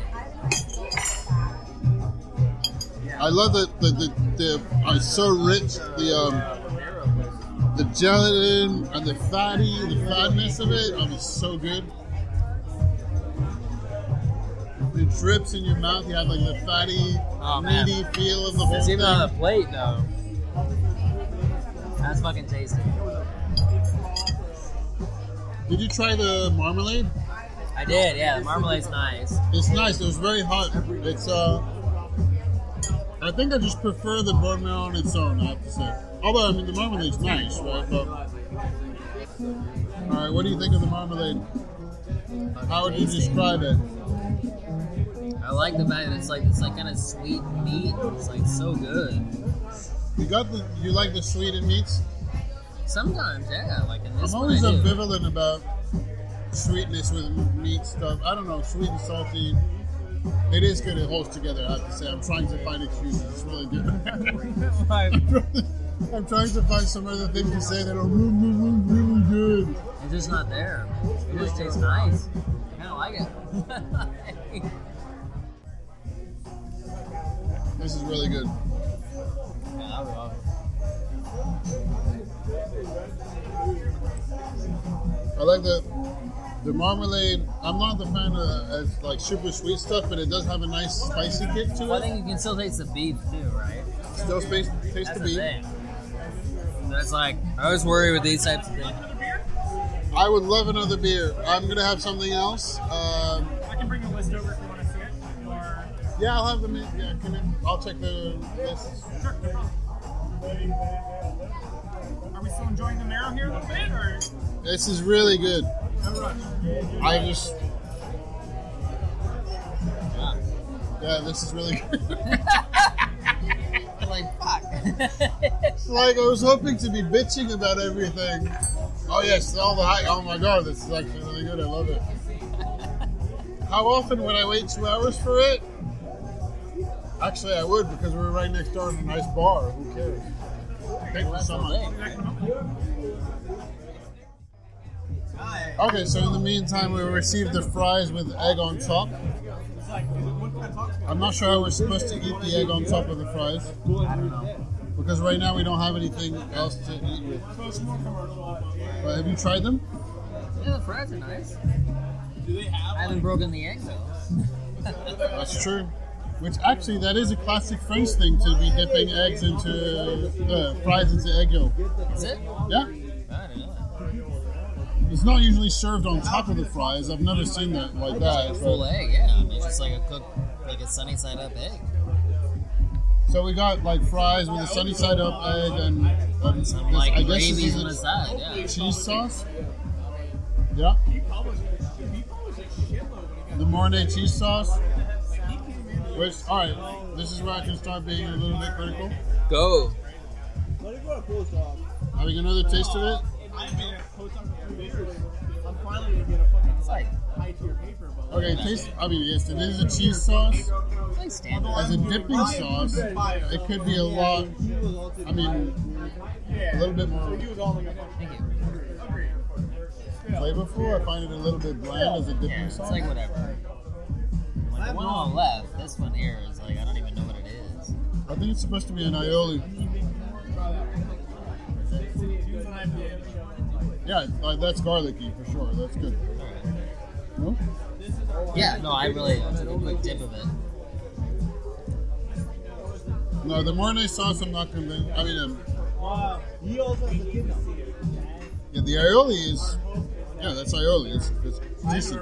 [SPEAKER 3] I love that the the, the are so rich. The um the gelatin and the fatty, the fatness of it. Oh, it's so good. It drips in your mouth. You have like the fatty,
[SPEAKER 2] Oh, man.
[SPEAKER 3] meaty feel of the whole
[SPEAKER 2] It's
[SPEAKER 3] thing.
[SPEAKER 2] even on the plate, though. That's fucking tasty.
[SPEAKER 3] Did you try the marmalade?
[SPEAKER 2] I did, yeah. The marmalade's nice.
[SPEAKER 3] It's nice. It was very hot. It's uh, I think I just prefer the bone marrow on its own. I have to say. Although I mean the marmalade's nice, right? But all right, what do you think of the marmalade?
[SPEAKER 2] Fucking
[SPEAKER 3] How would you
[SPEAKER 2] tasty.
[SPEAKER 3] describe it?
[SPEAKER 2] I like the fact that it's like it's like kind of sweet meat. It's like so good.
[SPEAKER 3] You got the. You like the sweet and meats?
[SPEAKER 2] Sometimes, yeah. Like in this
[SPEAKER 3] I'm
[SPEAKER 2] one,
[SPEAKER 3] always
[SPEAKER 2] I do.
[SPEAKER 3] ambivalent about sweetness with meat stuff. I don't know, sweet and salty. It is good. It holds together. I have to say. I'm trying to find excuses. It's really good.
[SPEAKER 2] Right.
[SPEAKER 3] I'm trying to find some other things to say that are really, really, really good.
[SPEAKER 2] It's just not there. It just tastes nice. I kind of like it.
[SPEAKER 3] This is really good.
[SPEAKER 2] Yeah, that was awesome.
[SPEAKER 3] like the the marmalade. I'm not the fan of as like super sweet stuff, but it does have a nice spicy kick to
[SPEAKER 2] Well, I
[SPEAKER 3] it.
[SPEAKER 2] think you can still taste the beef too, right?
[SPEAKER 3] Still space, taste
[SPEAKER 2] That's
[SPEAKER 3] the
[SPEAKER 2] the
[SPEAKER 3] beef.
[SPEAKER 2] thing. So it's like I always worry with these types of things.
[SPEAKER 3] I would love another beer. I'm gonna have something else. Um,
[SPEAKER 4] I can bring the list over if you want to see it. Or
[SPEAKER 3] yeah, I'll have them. In, yeah, can I, I'll check the list.
[SPEAKER 4] sure, no problem. Are we still enjoying the marrow here a little bit, or
[SPEAKER 3] This is really good.
[SPEAKER 4] no rush?
[SPEAKER 3] I just. Yeah, this is really good.
[SPEAKER 2] I'm like, fuck.
[SPEAKER 3] Like, I was hoping to be bitching about everything. Oh, yes, all the hype. Oh, my God, this is actually really good. I love it. How often would I wait two hours for it? Actually, I would because we're right next door in a nice bar. Who cares? Thank you so much. Okay, so in the meantime, we received the fries with egg on top. I'm not sure how we're supposed to eat the egg on top of the fries.
[SPEAKER 2] I don't know.
[SPEAKER 3] Because right now we don't have anything else to eat with. But have you tried them?
[SPEAKER 2] Yeah, the fries are nice. I haven't broken the egg though.
[SPEAKER 3] That's true. Which actually, that is a classic French thing to be dipping eggs into uh, fries into egg yolk.
[SPEAKER 2] Is it?
[SPEAKER 3] Yeah,
[SPEAKER 2] I don't know.
[SPEAKER 3] it's not usually served on top of the fries. I've never seen that like that.
[SPEAKER 2] Full
[SPEAKER 3] but-
[SPEAKER 2] egg, yeah. I mean, it's just like a cooked, like a sunny side up egg.
[SPEAKER 3] So we got like fries with a sunny side up egg and um,
[SPEAKER 2] Some
[SPEAKER 3] this-
[SPEAKER 2] like
[SPEAKER 3] I guess this
[SPEAKER 2] gravy
[SPEAKER 3] is
[SPEAKER 2] on the
[SPEAKER 3] a
[SPEAKER 2] side, yeah.
[SPEAKER 3] cheese sauce. Yeah, the Mornay cheese sauce. Which, all right, this is where I can start being a little bit critical.
[SPEAKER 2] Go.
[SPEAKER 6] Let it go to post off.
[SPEAKER 3] Having another taste of it.
[SPEAKER 6] I've been at post off for three years. I'm finally gonna get a fucking
[SPEAKER 2] It's like,
[SPEAKER 6] high tier paper, but
[SPEAKER 3] Okay, taste. I mean, yes, it is a cheese sauce.
[SPEAKER 2] it's like standard.
[SPEAKER 3] As a dipping sauce, it could be a lot. I mean, a little bit more
[SPEAKER 6] he was all in a
[SPEAKER 2] Thank you.
[SPEAKER 3] flavorful. I find it a little bit bland as a dipping
[SPEAKER 2] Yeah, it's
[SPEAKER 3] sauce.
[SPEAKER 2] like whatever. Like the one on the left, this one here is like, I don't even know what it is.
[SPEAKER 3] I think it's supposed to be an aioli. Yeah, uh, that's garlicky for sure. That's good.
[SPEAKER 2] Alright.
[SPEAKER 3] No?
[SPEAKER 2] Yeah, no, I really, I took a quick dip of it.
[SPEAKER 3] No, the Mornay sauce, I'm not convinced. I mean, um,
[SPEAKER 6] Uh, he also has a kid now.
[SPEAKER 3] yeah, the aioli is. Yeah, that's aioli. It's, it's decent.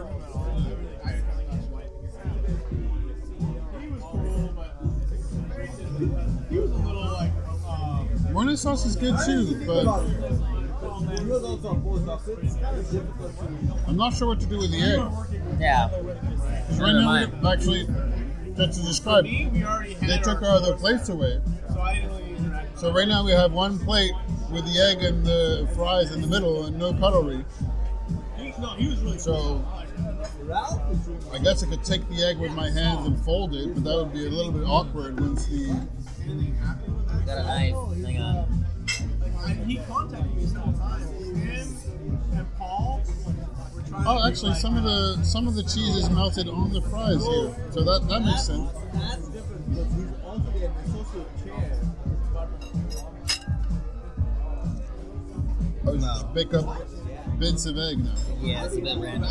[SPEAKER 6] He was a little like, um,
[SPEAKER 3] Mornay sauce is good too, but
[SPEAKER 6] he was also a post off. It's kind of difficult to.
[SPEAKER 3] I'm not sure what to do with the egg.
[SPEAKER 2] Yeah.
[SPEAKER 3] 'Cause right now, we- actually, just to describe,
[SPEAKER 6] Me, we already had
[SPEAKER 3] they took
[SPEAKER 6] our,
[SPEAKER 3] our other plates away.
[SPEAKER 6] so I didn't really interact.
[SPEAKER 3] So right now we have one plate with the egg and the fries in the middle and no cutlery.
[SPEAKER 6] He, no, he was really
[SPEAKER 3] So
[SPEAKER 6] Ralph is really
[SPEAKER 3] I guess I could take the egg with my hands and fold it, but that would be a little bit awkward once the.
[SPEAKER 2] Got a knife. Hang on.
[SPEAKER 6] And he contacted me several times. Him and Paul were trying to
[SPEAKER 3] Oh,
[SPEAKER 6] do,
[SPEAKER 3] actually,
[SPEAKER 6] like,
[SPEAKER 3] some of the some of the cheese is melted on the fries here, so that that makes sense.
[SPEAKER 6] That's different because he's also the associate chair.
[SPEAKER 3] I was just pick up bits of egg now.
[SPEAKER 2] Yeah, it's a bit random.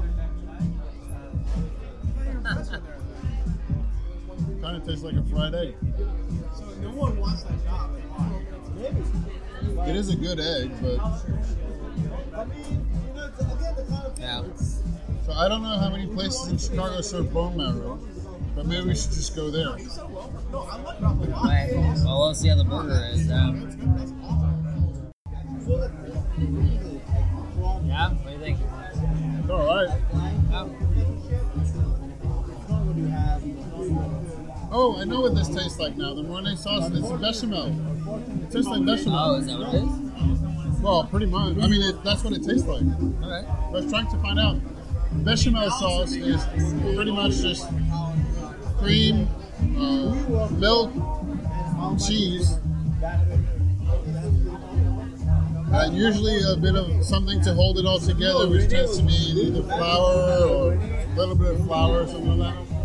[SPEAKER 3] Kind of tastes like a fried egg.
[SPEAKER 6] So no one wants that job. Maybe.
[SPEAKER 3] It is a good egg, but
[SPEAKER 6] I mean, you know, it's, again, the kind of thing.
[SPEAKER 2] Yeah.
[SPEAKER 6] It's,
[SPEAKER 3] so I don't know how many places in Chicago serve bone marrow, but maybe we should just go there.
[SPEAKER 6] he's so well. No, I like Ralph a lot.
[SPEAKER 2] Right. Well, let's see how the burger is. Um,
[SPEAKER 6] That's good. That's awesome. I feel like really, like, wrong.
[SPEAKER 2] yeah, what do you think?
[SPEAKER 3] It's all right.
[SPEAKER 2] Oh,
[SPEAKER 6] It's not what you have. It's not what
[SPEAKER 3] Oh, I know what this tastes like now. The Mornay sauce is bechamel. It tastes like
[SPEAKER 2] oh,
[SPEAKER 3] bechamel.
[SPEAKER 2] is that what it is?
[SPEAKER 3] Well, pretty much. I mean, it, that's what it tastes like.
[SPEAKER 2] Alright.
[SPEAKER 3] I was trying to find out. Bechamel sauce is pretty much just cream, uh, milk, cheese, and usually a bit of something to hold it all together, which tends to be either flour or a little bit of flour or something like that.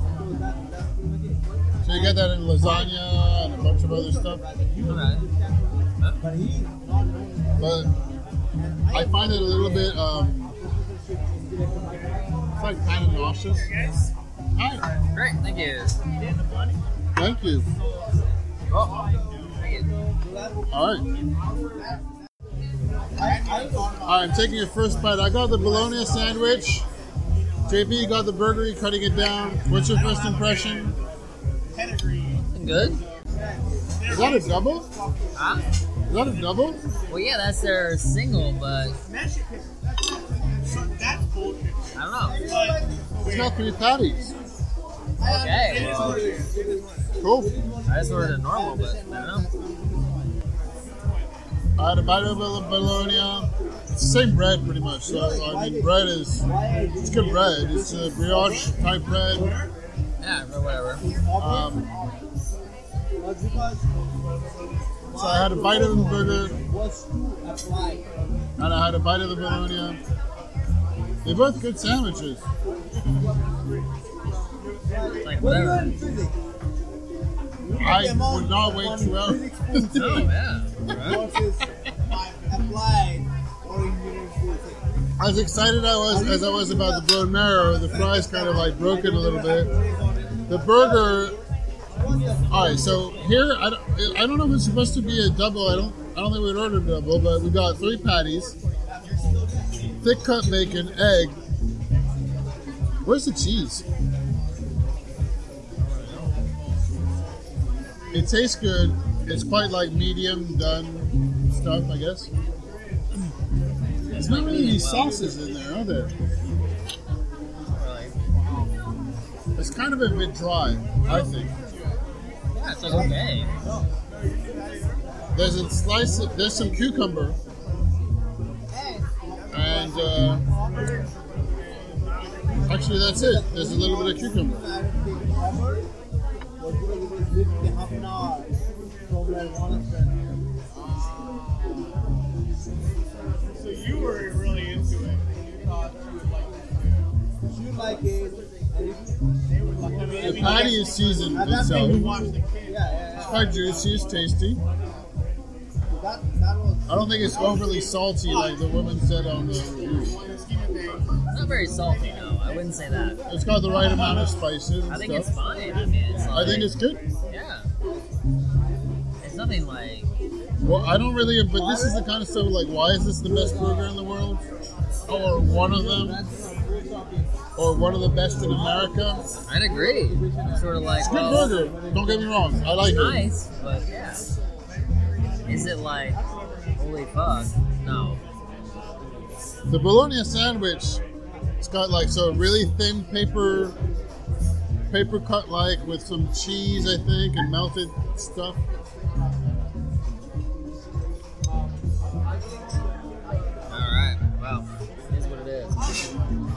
[SPEAKER 3] So you get that in lasagna and a bunch of other stuff.
[SPEAKER 2] Alright.
[SPEAKER 3] But I find it a little bit um, It's like kind of nauseous. Hi.
[SPEAKER 2] Great, thank you.
[SPEAKER 3] Thank you.
[SPEAKER 2] Oh, thank you.
[SPEAKER 3] All right. All right, I'm taking your first bite. I got the bologna sandwich. J P, you got the burger. You're cutting it down. What's your first impression?
[SPEAKER 2] Good.
[SPEAKER 3] Is that a double?
[SPEAKER 2] Huh?
[SPEAKER 3] Is that a double?
[SPEAKER 2] Well, yeah, that's their single, but
[SPEAKER 6] That's bullshit.
[SPEAKER 2] I don't know.
[SPEAKER 3] It's got three patties.
[SPEAKER 2] Okay, well,
[SPEAKER 3] Cool.
[SPEAKER 2] I just ordered a normal, but I don't know.
[SPEAKER 3] I had a bite of the bologna. It's the same bread, pretty much. So I mean, bread is it's good bread. It's a brioche type bread.
[SPEAKER 2] Yeah, or whatever.
[SPEAKER 3] Um, so I had a bite of the burger, and I had a bite of the bologna. They're both good sandwiches.
[SPEAKER 2] It's like whatever.
[SPEAKER 3] I would not wait two hours.
[SPEAKER 2] Oh, yeah. Right.
[SPEAKER 3] As excited I was as I was about the bone marrow, the fries kind of like broke it a little bit. The burger. All right, so here I don't, I don't know if it's supposed to be a double. I don't I don't think we ordered a double, but we got three patties, thick cut bacon, egg. Where's the cheese? It tastes good. It's quite like medium done stuff, I guess. There's not really any sauces in there, are there?
[SPEAKER 2] Really.
[SPEAKER 3] It's kind of a bit dry, I think.
[SPEAKER 2] Yeah, it's like okay.
[SPEAKER 3] There's a slice. Of, there's some cucumber, and uh, actually that's it. There's a little bit of cucumber.
[SPEAKER 6] So you were really into it. You thought you would like it. They would like it.
[SPEAKER 3] The patty is seasoned itself. It's quite juicy. It's tasty. I don't think it's overly salty like the woman said on the review.
[SPEAKER 2] It's not very salty, no. I wouldn't say that.
[SPEAKER 3] It's got the right amount of spices and
[SPEAKER 2] I think
[SPEAKER 3] stuff.
[SPEAKER 2] it's fine. I mean, it's like,
[SPEAKER 3] I think it's good.
[SPEAKER 2] yeah. It's nothing like,
[SPEAKER 3] Well, I don't really, but this is the kind of stuff like, why is this the best burger in the world? Or one of them? Or one of the best in America?
[SPEAKER 2] I'd agree. It's sort of like,
[SPEAKER 3] It's a good
[SPEAKER 2] well,
[SPEAKER 3] burger. Don't get me wrong. I like
[SPEAKER 2] it's
[SPEAKER 3] it.
[SPEAKER 2] nice, but yeah. Is it like, holy fuck? No.
[SPEAKER 3] The bologna sandwich, it's got like so really thin paper, paper cut like with some cheese, I think, and melted stuff.
[SPEAKER 2] Alright, well, it is what it is.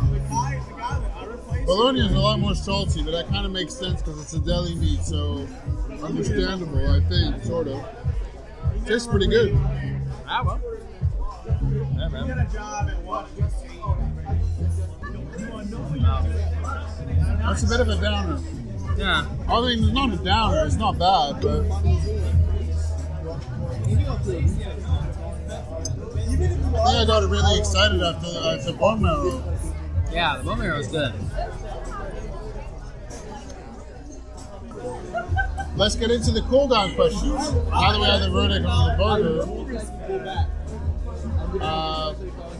[SPEAKER 3] Bologna is a lot more salty, but that kind of makes sense because it's a deli meat, so understandable, I think, sort of. Tastes pretty good.
[SPEAKER 2] Ah, well. Yeah, man.
[SPEAKER 3] That's a bit of a downer.
[SPEAKER 2] Yeah.
[SPEAKER 3] I mean, it's not a downer. It's not bad, but I think I got really excited after the, after bone marrow.
[SPEAKER 2] Yeah, the bone marrow is good.
[SPEAKER 3] Let's get into the cool down questions. Now that we have the verdict on the burger, uh,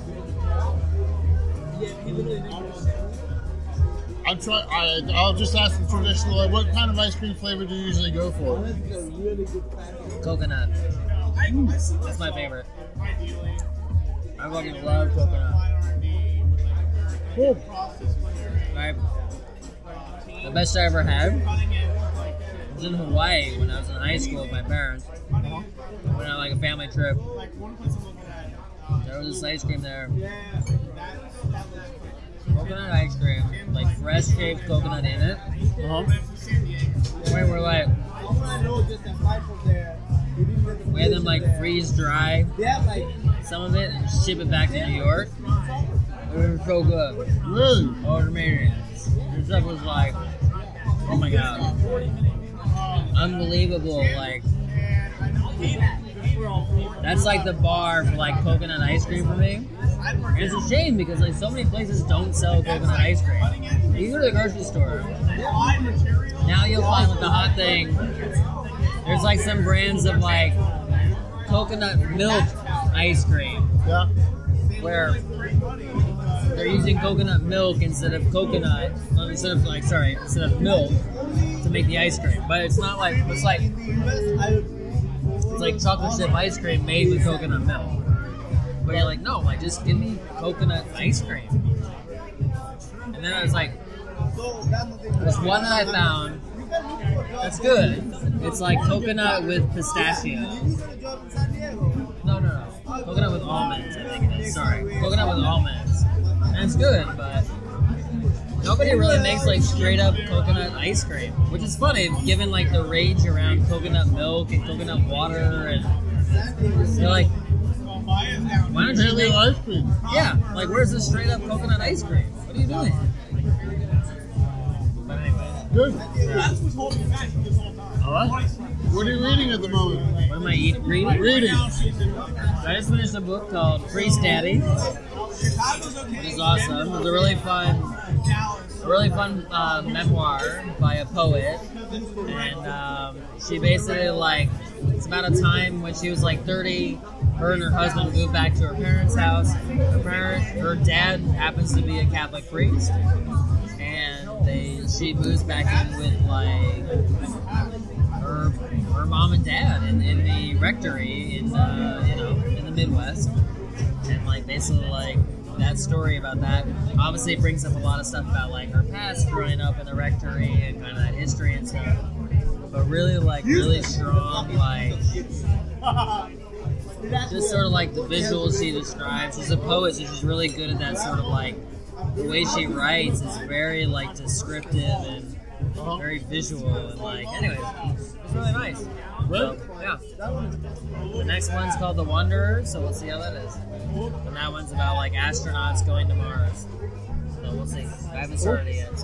[SPEAKER 3] I'm trying. I, I'll just ask the traditional. Like, what kind of ice cream flavor do you usually go for?
[SPEAKER 2] Coconut. That's my favorite. I fucking love coconut.
[SPEAKER 3] Cool.
[SPEAKER 2] Right? The best I ever had was in Hawaii when I was in high school with my parents. Went on like a family trip. There was this ice cream there. Coconut ice cream, like fresh shaved coconut in it.
[SPEAKER 3] Uh-huh.
[SPEAKER 2] We were like, we had them like freeze dry some of it and ship it back to New York. It was so good.
[SPEAKER 3] Really?
[SPEAKER 2] It was amazing. Your stuff was like, oh my god, unbelievable. Like, That's like the bar for like coconut ice cream for me. And it's a shame because like so many places don't sell coconut ice cream. You go to the grocery store, now you'll find with the hot thing, there's like some brands of like coconut milk ice cream.
[SPEAKER 3] Yeah.
[SPEAKER 2] Where they're using coconut milk instead of coconut, uh, instead of like sorry, instead of milk to make the ice cream. But it's not like it's like it's like chocolate chip ice cream made with coconut milk. But you're like, no, like just give me coconut ice cream. And then I was like, there's one that I found that's good. It's like coconut with pistachios. No, no, no. Coconut with almonds, I think it is. Sorry. Coconut with almonds. And it's good, but nobody really makes like straight up coconut ice cream. Which is funny, given like the rage around coconut milk and coconut water and you're like, why don't you make
[SPEAKER 3] ice cream?
[SPEAKER 2] Yeah, like where's this straight up coconut ice cream? What are you doing? But anyway.
[SPEAKER 3] Good.
[SPEAKER 4] That's what's holding you back this whole time.
[SPEAKER 3] All right. What are you reading at the moment?
[SPEAKER 2] What am I eating? Reading?
[SPEAKER 3] Reading.
[SPEAKER 2] I just finished a book called Priest Daddy, which is awesome. It's a really fun, a really fun uh, memoir by a poet, and um, she basically like it's about a time when she was like thirty. Her and her husband moved back to her parents' house. Her parent, her dad happens to be a Catholic priest, and they she moves back in with like her her mom and dad in, in the rectory in uh, you know in the Midwest, and like basically like that story about that obviously brings up a lot of stuff about like her past growing up in the rectory and kind of that history and stuff, but really like really strong like. Just sort of like the visuals she describes. She's a poet, so she's really good at that sort of like the way she writes is very like descriptive and very visual and like anyways, it's really nice. So, yeah. The next one's called The Wanderer, so we'll see how that is. And that one's about like astronauts going to Mars. So we'll see. I haven't started it yet, so.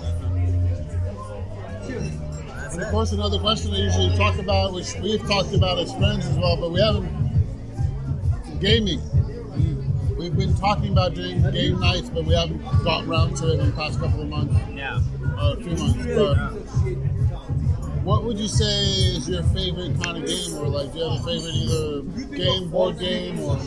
[SPEAKER 2] That's
[SPEAKER 3] And of
[SPEAKER 2] it.
[SPEAKER 3] course, another question I usually talk about, which we've talked about as friends as well, but we haven't. Gaming. We've been talking about doing game nights, but we haven't gotten around to it in the past couple of months,
[SPEAKER 2] Yeah.
[SPEAKER 3] or a few months. But what would you say is your favorite kind of game, or like do you have a favorite either game, board game, or?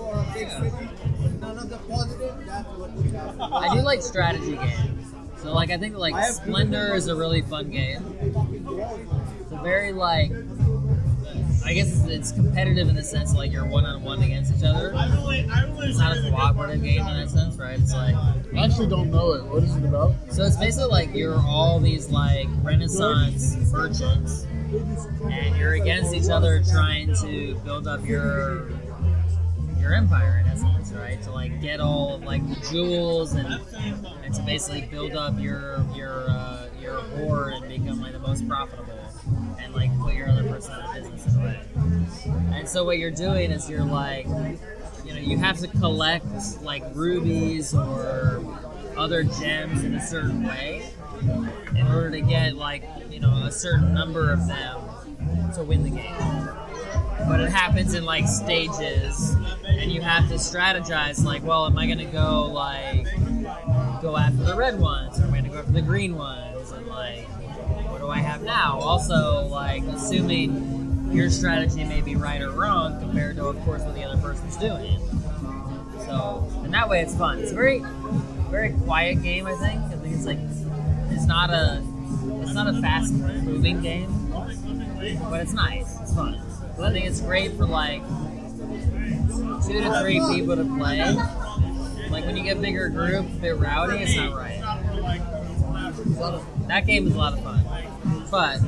[SPEAKER 2] I do like strategy games. So like I think like Splendor is a really fun game. It's a very like I guess it's competitive in the sense like you're one on one against each other. It's not a cooperative game in that sense, right? It's like
[SPEAKER 3] I actually don't know it. What is it about?
[SPEAKER 2] so it's basically like you're all these like Renaissance merchants and you're against each other trying to build up your your empire in essence, right? To like get all of like the jewels and and to basically build up your your uh, your hoard and become like the most profitable and like put your other person out of business in a way. And so what you're doing is you're like, you know, you have to collect like rubies or other gems in a certain way in order to get like, you know, a certain number of them to win the game. But it happens in like stages and you have to strategize like, well, am I going to go like go after the red ones or am I going to go after the green ones and like what do I have now? Also, like, assuming your strategy may be right or wrong compared to, of course, what the other person's doing. So, in that way, it's fun. It's a very, very quiet game, I think. I think it's like, it's not a, it's not a fast-moving game, but it's nice. It's fun. So I think it's great for, like, two to three people to play. Like, when you get a bigger group, a bit rowdy, it's not right. That game is a lot of fun. But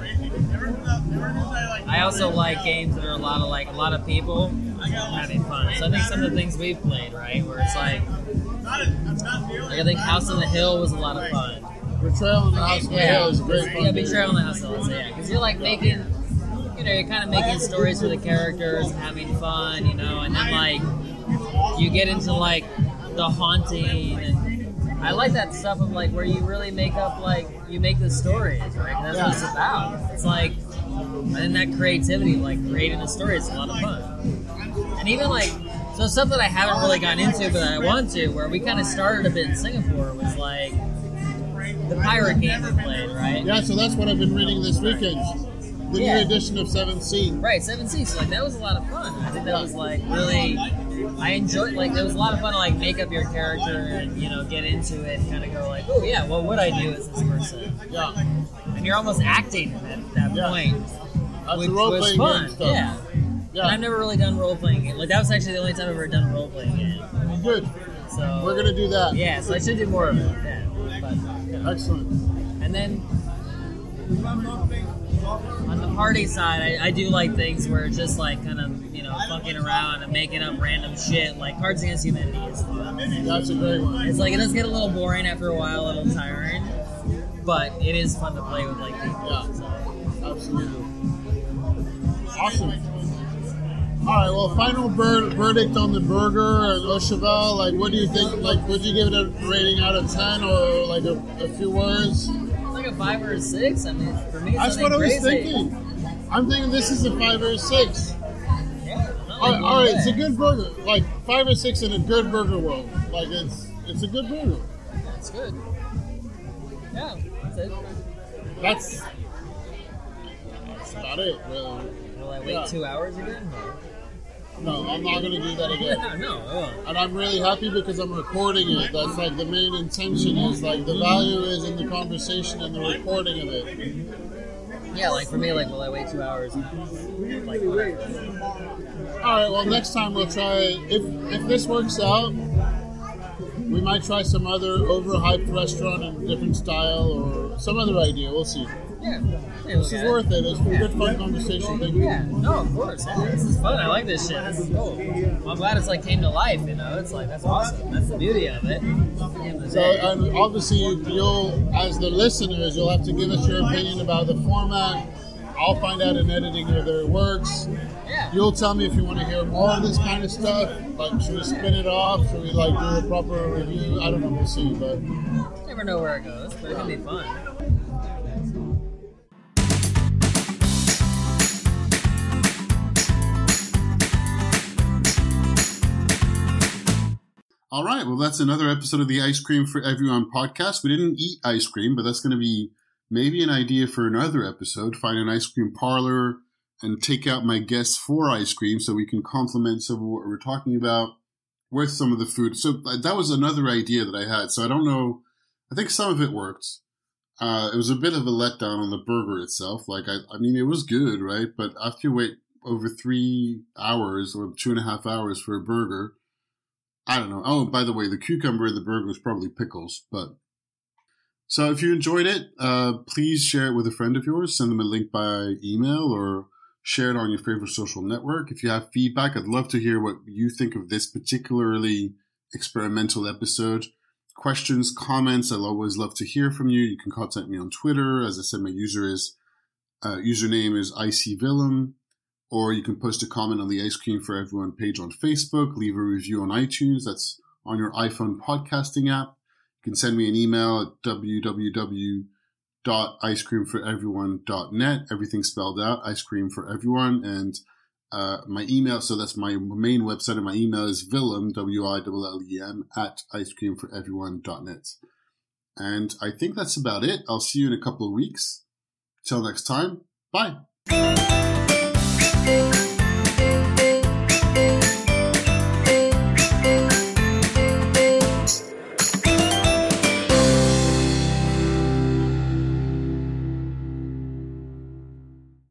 [SPEAKER 2] I also like games that are a lot of like a lot of people having fun. So I think some of the things we've played, right, where it's like, like I think House on the Hill was a lot of fun.
[SPEAKER 3] Betrayal on the House of the Hill is a great fun
[SPEAKER 2] Yeah,
[SPEAKER 3] game.
[SPEAKER 2] Betrayal on the House of the Hill, yeah, because you're like making, you know, you're kind of making stories for the characters and having fun, you know, and then like you get into like the haunting and. I like that stuff of like where you really make up like you make the stories, right? And that's what it's about. It's like And then that creativity, like creating a story, is a lot of fun. And even like, so stuff that I haven't really gotten into, but I want to, where we kind of started a bit in Singapore, was like the pirate game we played, right?
[SPEAKER 3] Yeah, so that's what I've been reading this weekend. The
[SPEAKER 2] Yeah.
[SPEAKER 3] new edition of Seventh Sea.
[SPEAKER 2] Right, Seven Seas. So like that was a lot of fun. I think that was like really, I enjoyed. Like it was a lot of fun to like make up your character and you know get into it and kind of go like, oh yeah, what would I do as this person?
[SPEAKER 3] Yeah.
[SPEAKER 2] And you're almost acting at that
[SPEAKER 3] Yeah.
[SPEAKER 2] point,
[SPEAKER 3] That's
[SPEAKER 2] which
[SPEAKER 3] the role
[SPEAKER 2] was
[SPEAKER 3] playing
[SPEAKER 2] fun.
[SPEAKER 3] game stuff.
[SPEAKER 2] Yeah.
[SPEAKER 3] Yeah.
[SPEAKER 2] And I've never really done role playing game. Like that was actually the only time I've ever done role playing game.
[SPEAKER 3] Good.
[SPEAKER 2] So
[SPEAKER 3] We're gonna do that.
[SPEAKER 2] yeah. So I should do more of it. Yeah. But you know.
[SPEAKER 3] Excellent.
[SPEAKER 2] And then on the party side, I, I do like things where it's just like kind of, you know, fucking around and making up random shit. Like Cards Against Humanity is fun.
[SPEAKER 3] That's a great one.
[SPEAKER 2] It's like, it does get a little boring after a while, a little tiring, but it is fun to play with like people.
[SPEAKER 3] Yeah.
[SPEAKER 2] So.
[SPEAKER 3] Absolutely. Awesome. All right. Well, final ver- verdict on the burger and Au Cheval. Like, what do you think? Like, would you give it a rating out of ten, or like a, a few words?
[SPEAKER 2] Like a five or a six. I mean, for me, it's
[SPEAKER 3] That's
[SPEAKER 2] something
[SPEAKER 3] what I was
[SPEAKER 2] crazy.
[SPEAKER 3] thinking. I'm thinking this is a five or a six.
[SPEAKER 2] Yeah, not
[SPEAKER 3] All
[SPEAKER 2] like
[SPEAKER 3] right, all right, it's a
[SPEAKER 2] bad.
[SPEAKER 3] good burger. Like five or six in a good burger world. Like it's it's a good burger.
[SPEAKER 2] That's good. Yeah, that's it.
[SPEAKER 3] That's that's about it, really.
[SPEAKER 2] Will I wait
[SPEAKER 3] Yeah.
[SPEAKER 2] two hours again?
[SPEAKER 3] No, I'm not gonna do that again.
[SPEAKER 2] No, no, I won't.
[SPEAKER 3] And I'm really happy because I'm recording it. That's like the main intention is like the value is in the conversation and the recording of it.
[SPEAKER 2] Yeah, like for me, like, will I wait two hours? Like, whatever.
[SPEAKER 3] All right, well next time we'll try. If if this works out, we might try some other overhyped restaurant in a different style or some other idea. We'll see.
[SPEAKER 2] Yeah.
[SPEAKER 3] This is worth it. It's a good fun conversation. Thank you.
[SPEAKER 2] Yeah, no, of course. Yeah, this is fun. I like this shit. This is cool. Well, I'm glad it's like came to life, you know? It's like, that's awesome. That's the beauty of it. At the end of the
[SPEAKER 3] So,
[SPEAKER 2] day.
[SPEAKER 3] and obviously, you'll, as the listeners, you'll have to give us your opinion about the format. I'll find out in editing whether it works.
[SPEAKER 2] Yeah.
[SPEAKER 3] You'll tell me if you want to hear more of this kind of stuff. Like, should we spin it off? Should we, like, do a proper review? I don't know. We'll see. But
[SPEAKER 2] Never know where it goes, but it can be fun.
[SPEAKER 1] All right, well, that's another episode of the Ice Cream for Everyone podcast. We didn't eat ice cream, but that's going to be maybe an idea for another episode. Find an ice cream parlor and take out my guests for ice cream so we can complement some of what we're talking about with some of the food. So that was another idea that I had. So I don't know. I think some of it worked. Uh, it was a bit of a letdown on the burger itself. Like, I, I mean, it was good, right? But after you wait over three hours or two and a half hours for a burger, I don't know. Oh, by the way, the cucumber in the burger was probably pickles. But so if you enjoyed it, uh, please share it with a friend of yours. Send them a link by email or share it on your favorite social network. If you have feedback, I'd love to hear what you think of this particularly experimental episode. Questions, comments, I'll always love to hear from you. You can contact me on Twitter. As I said, my user is uh, username is icvillum. Or you can post a comment on the Ice Cream for Everyone page on Facebook. Leave a review on iTunes. That's on your iPhone podcasting app. You can send me an email at w w w dot ice cream for everyone dot net. Everything spelled out, Ice Cream for Everyone. And uh, my email, so that's my main website, and my email is Willem, W I L L E M, at ice cream for everyone dot net. And I think that's about it. I'll see you in a couple of weeks. Till next time, bye.
[SPEAKER 5] Thank you.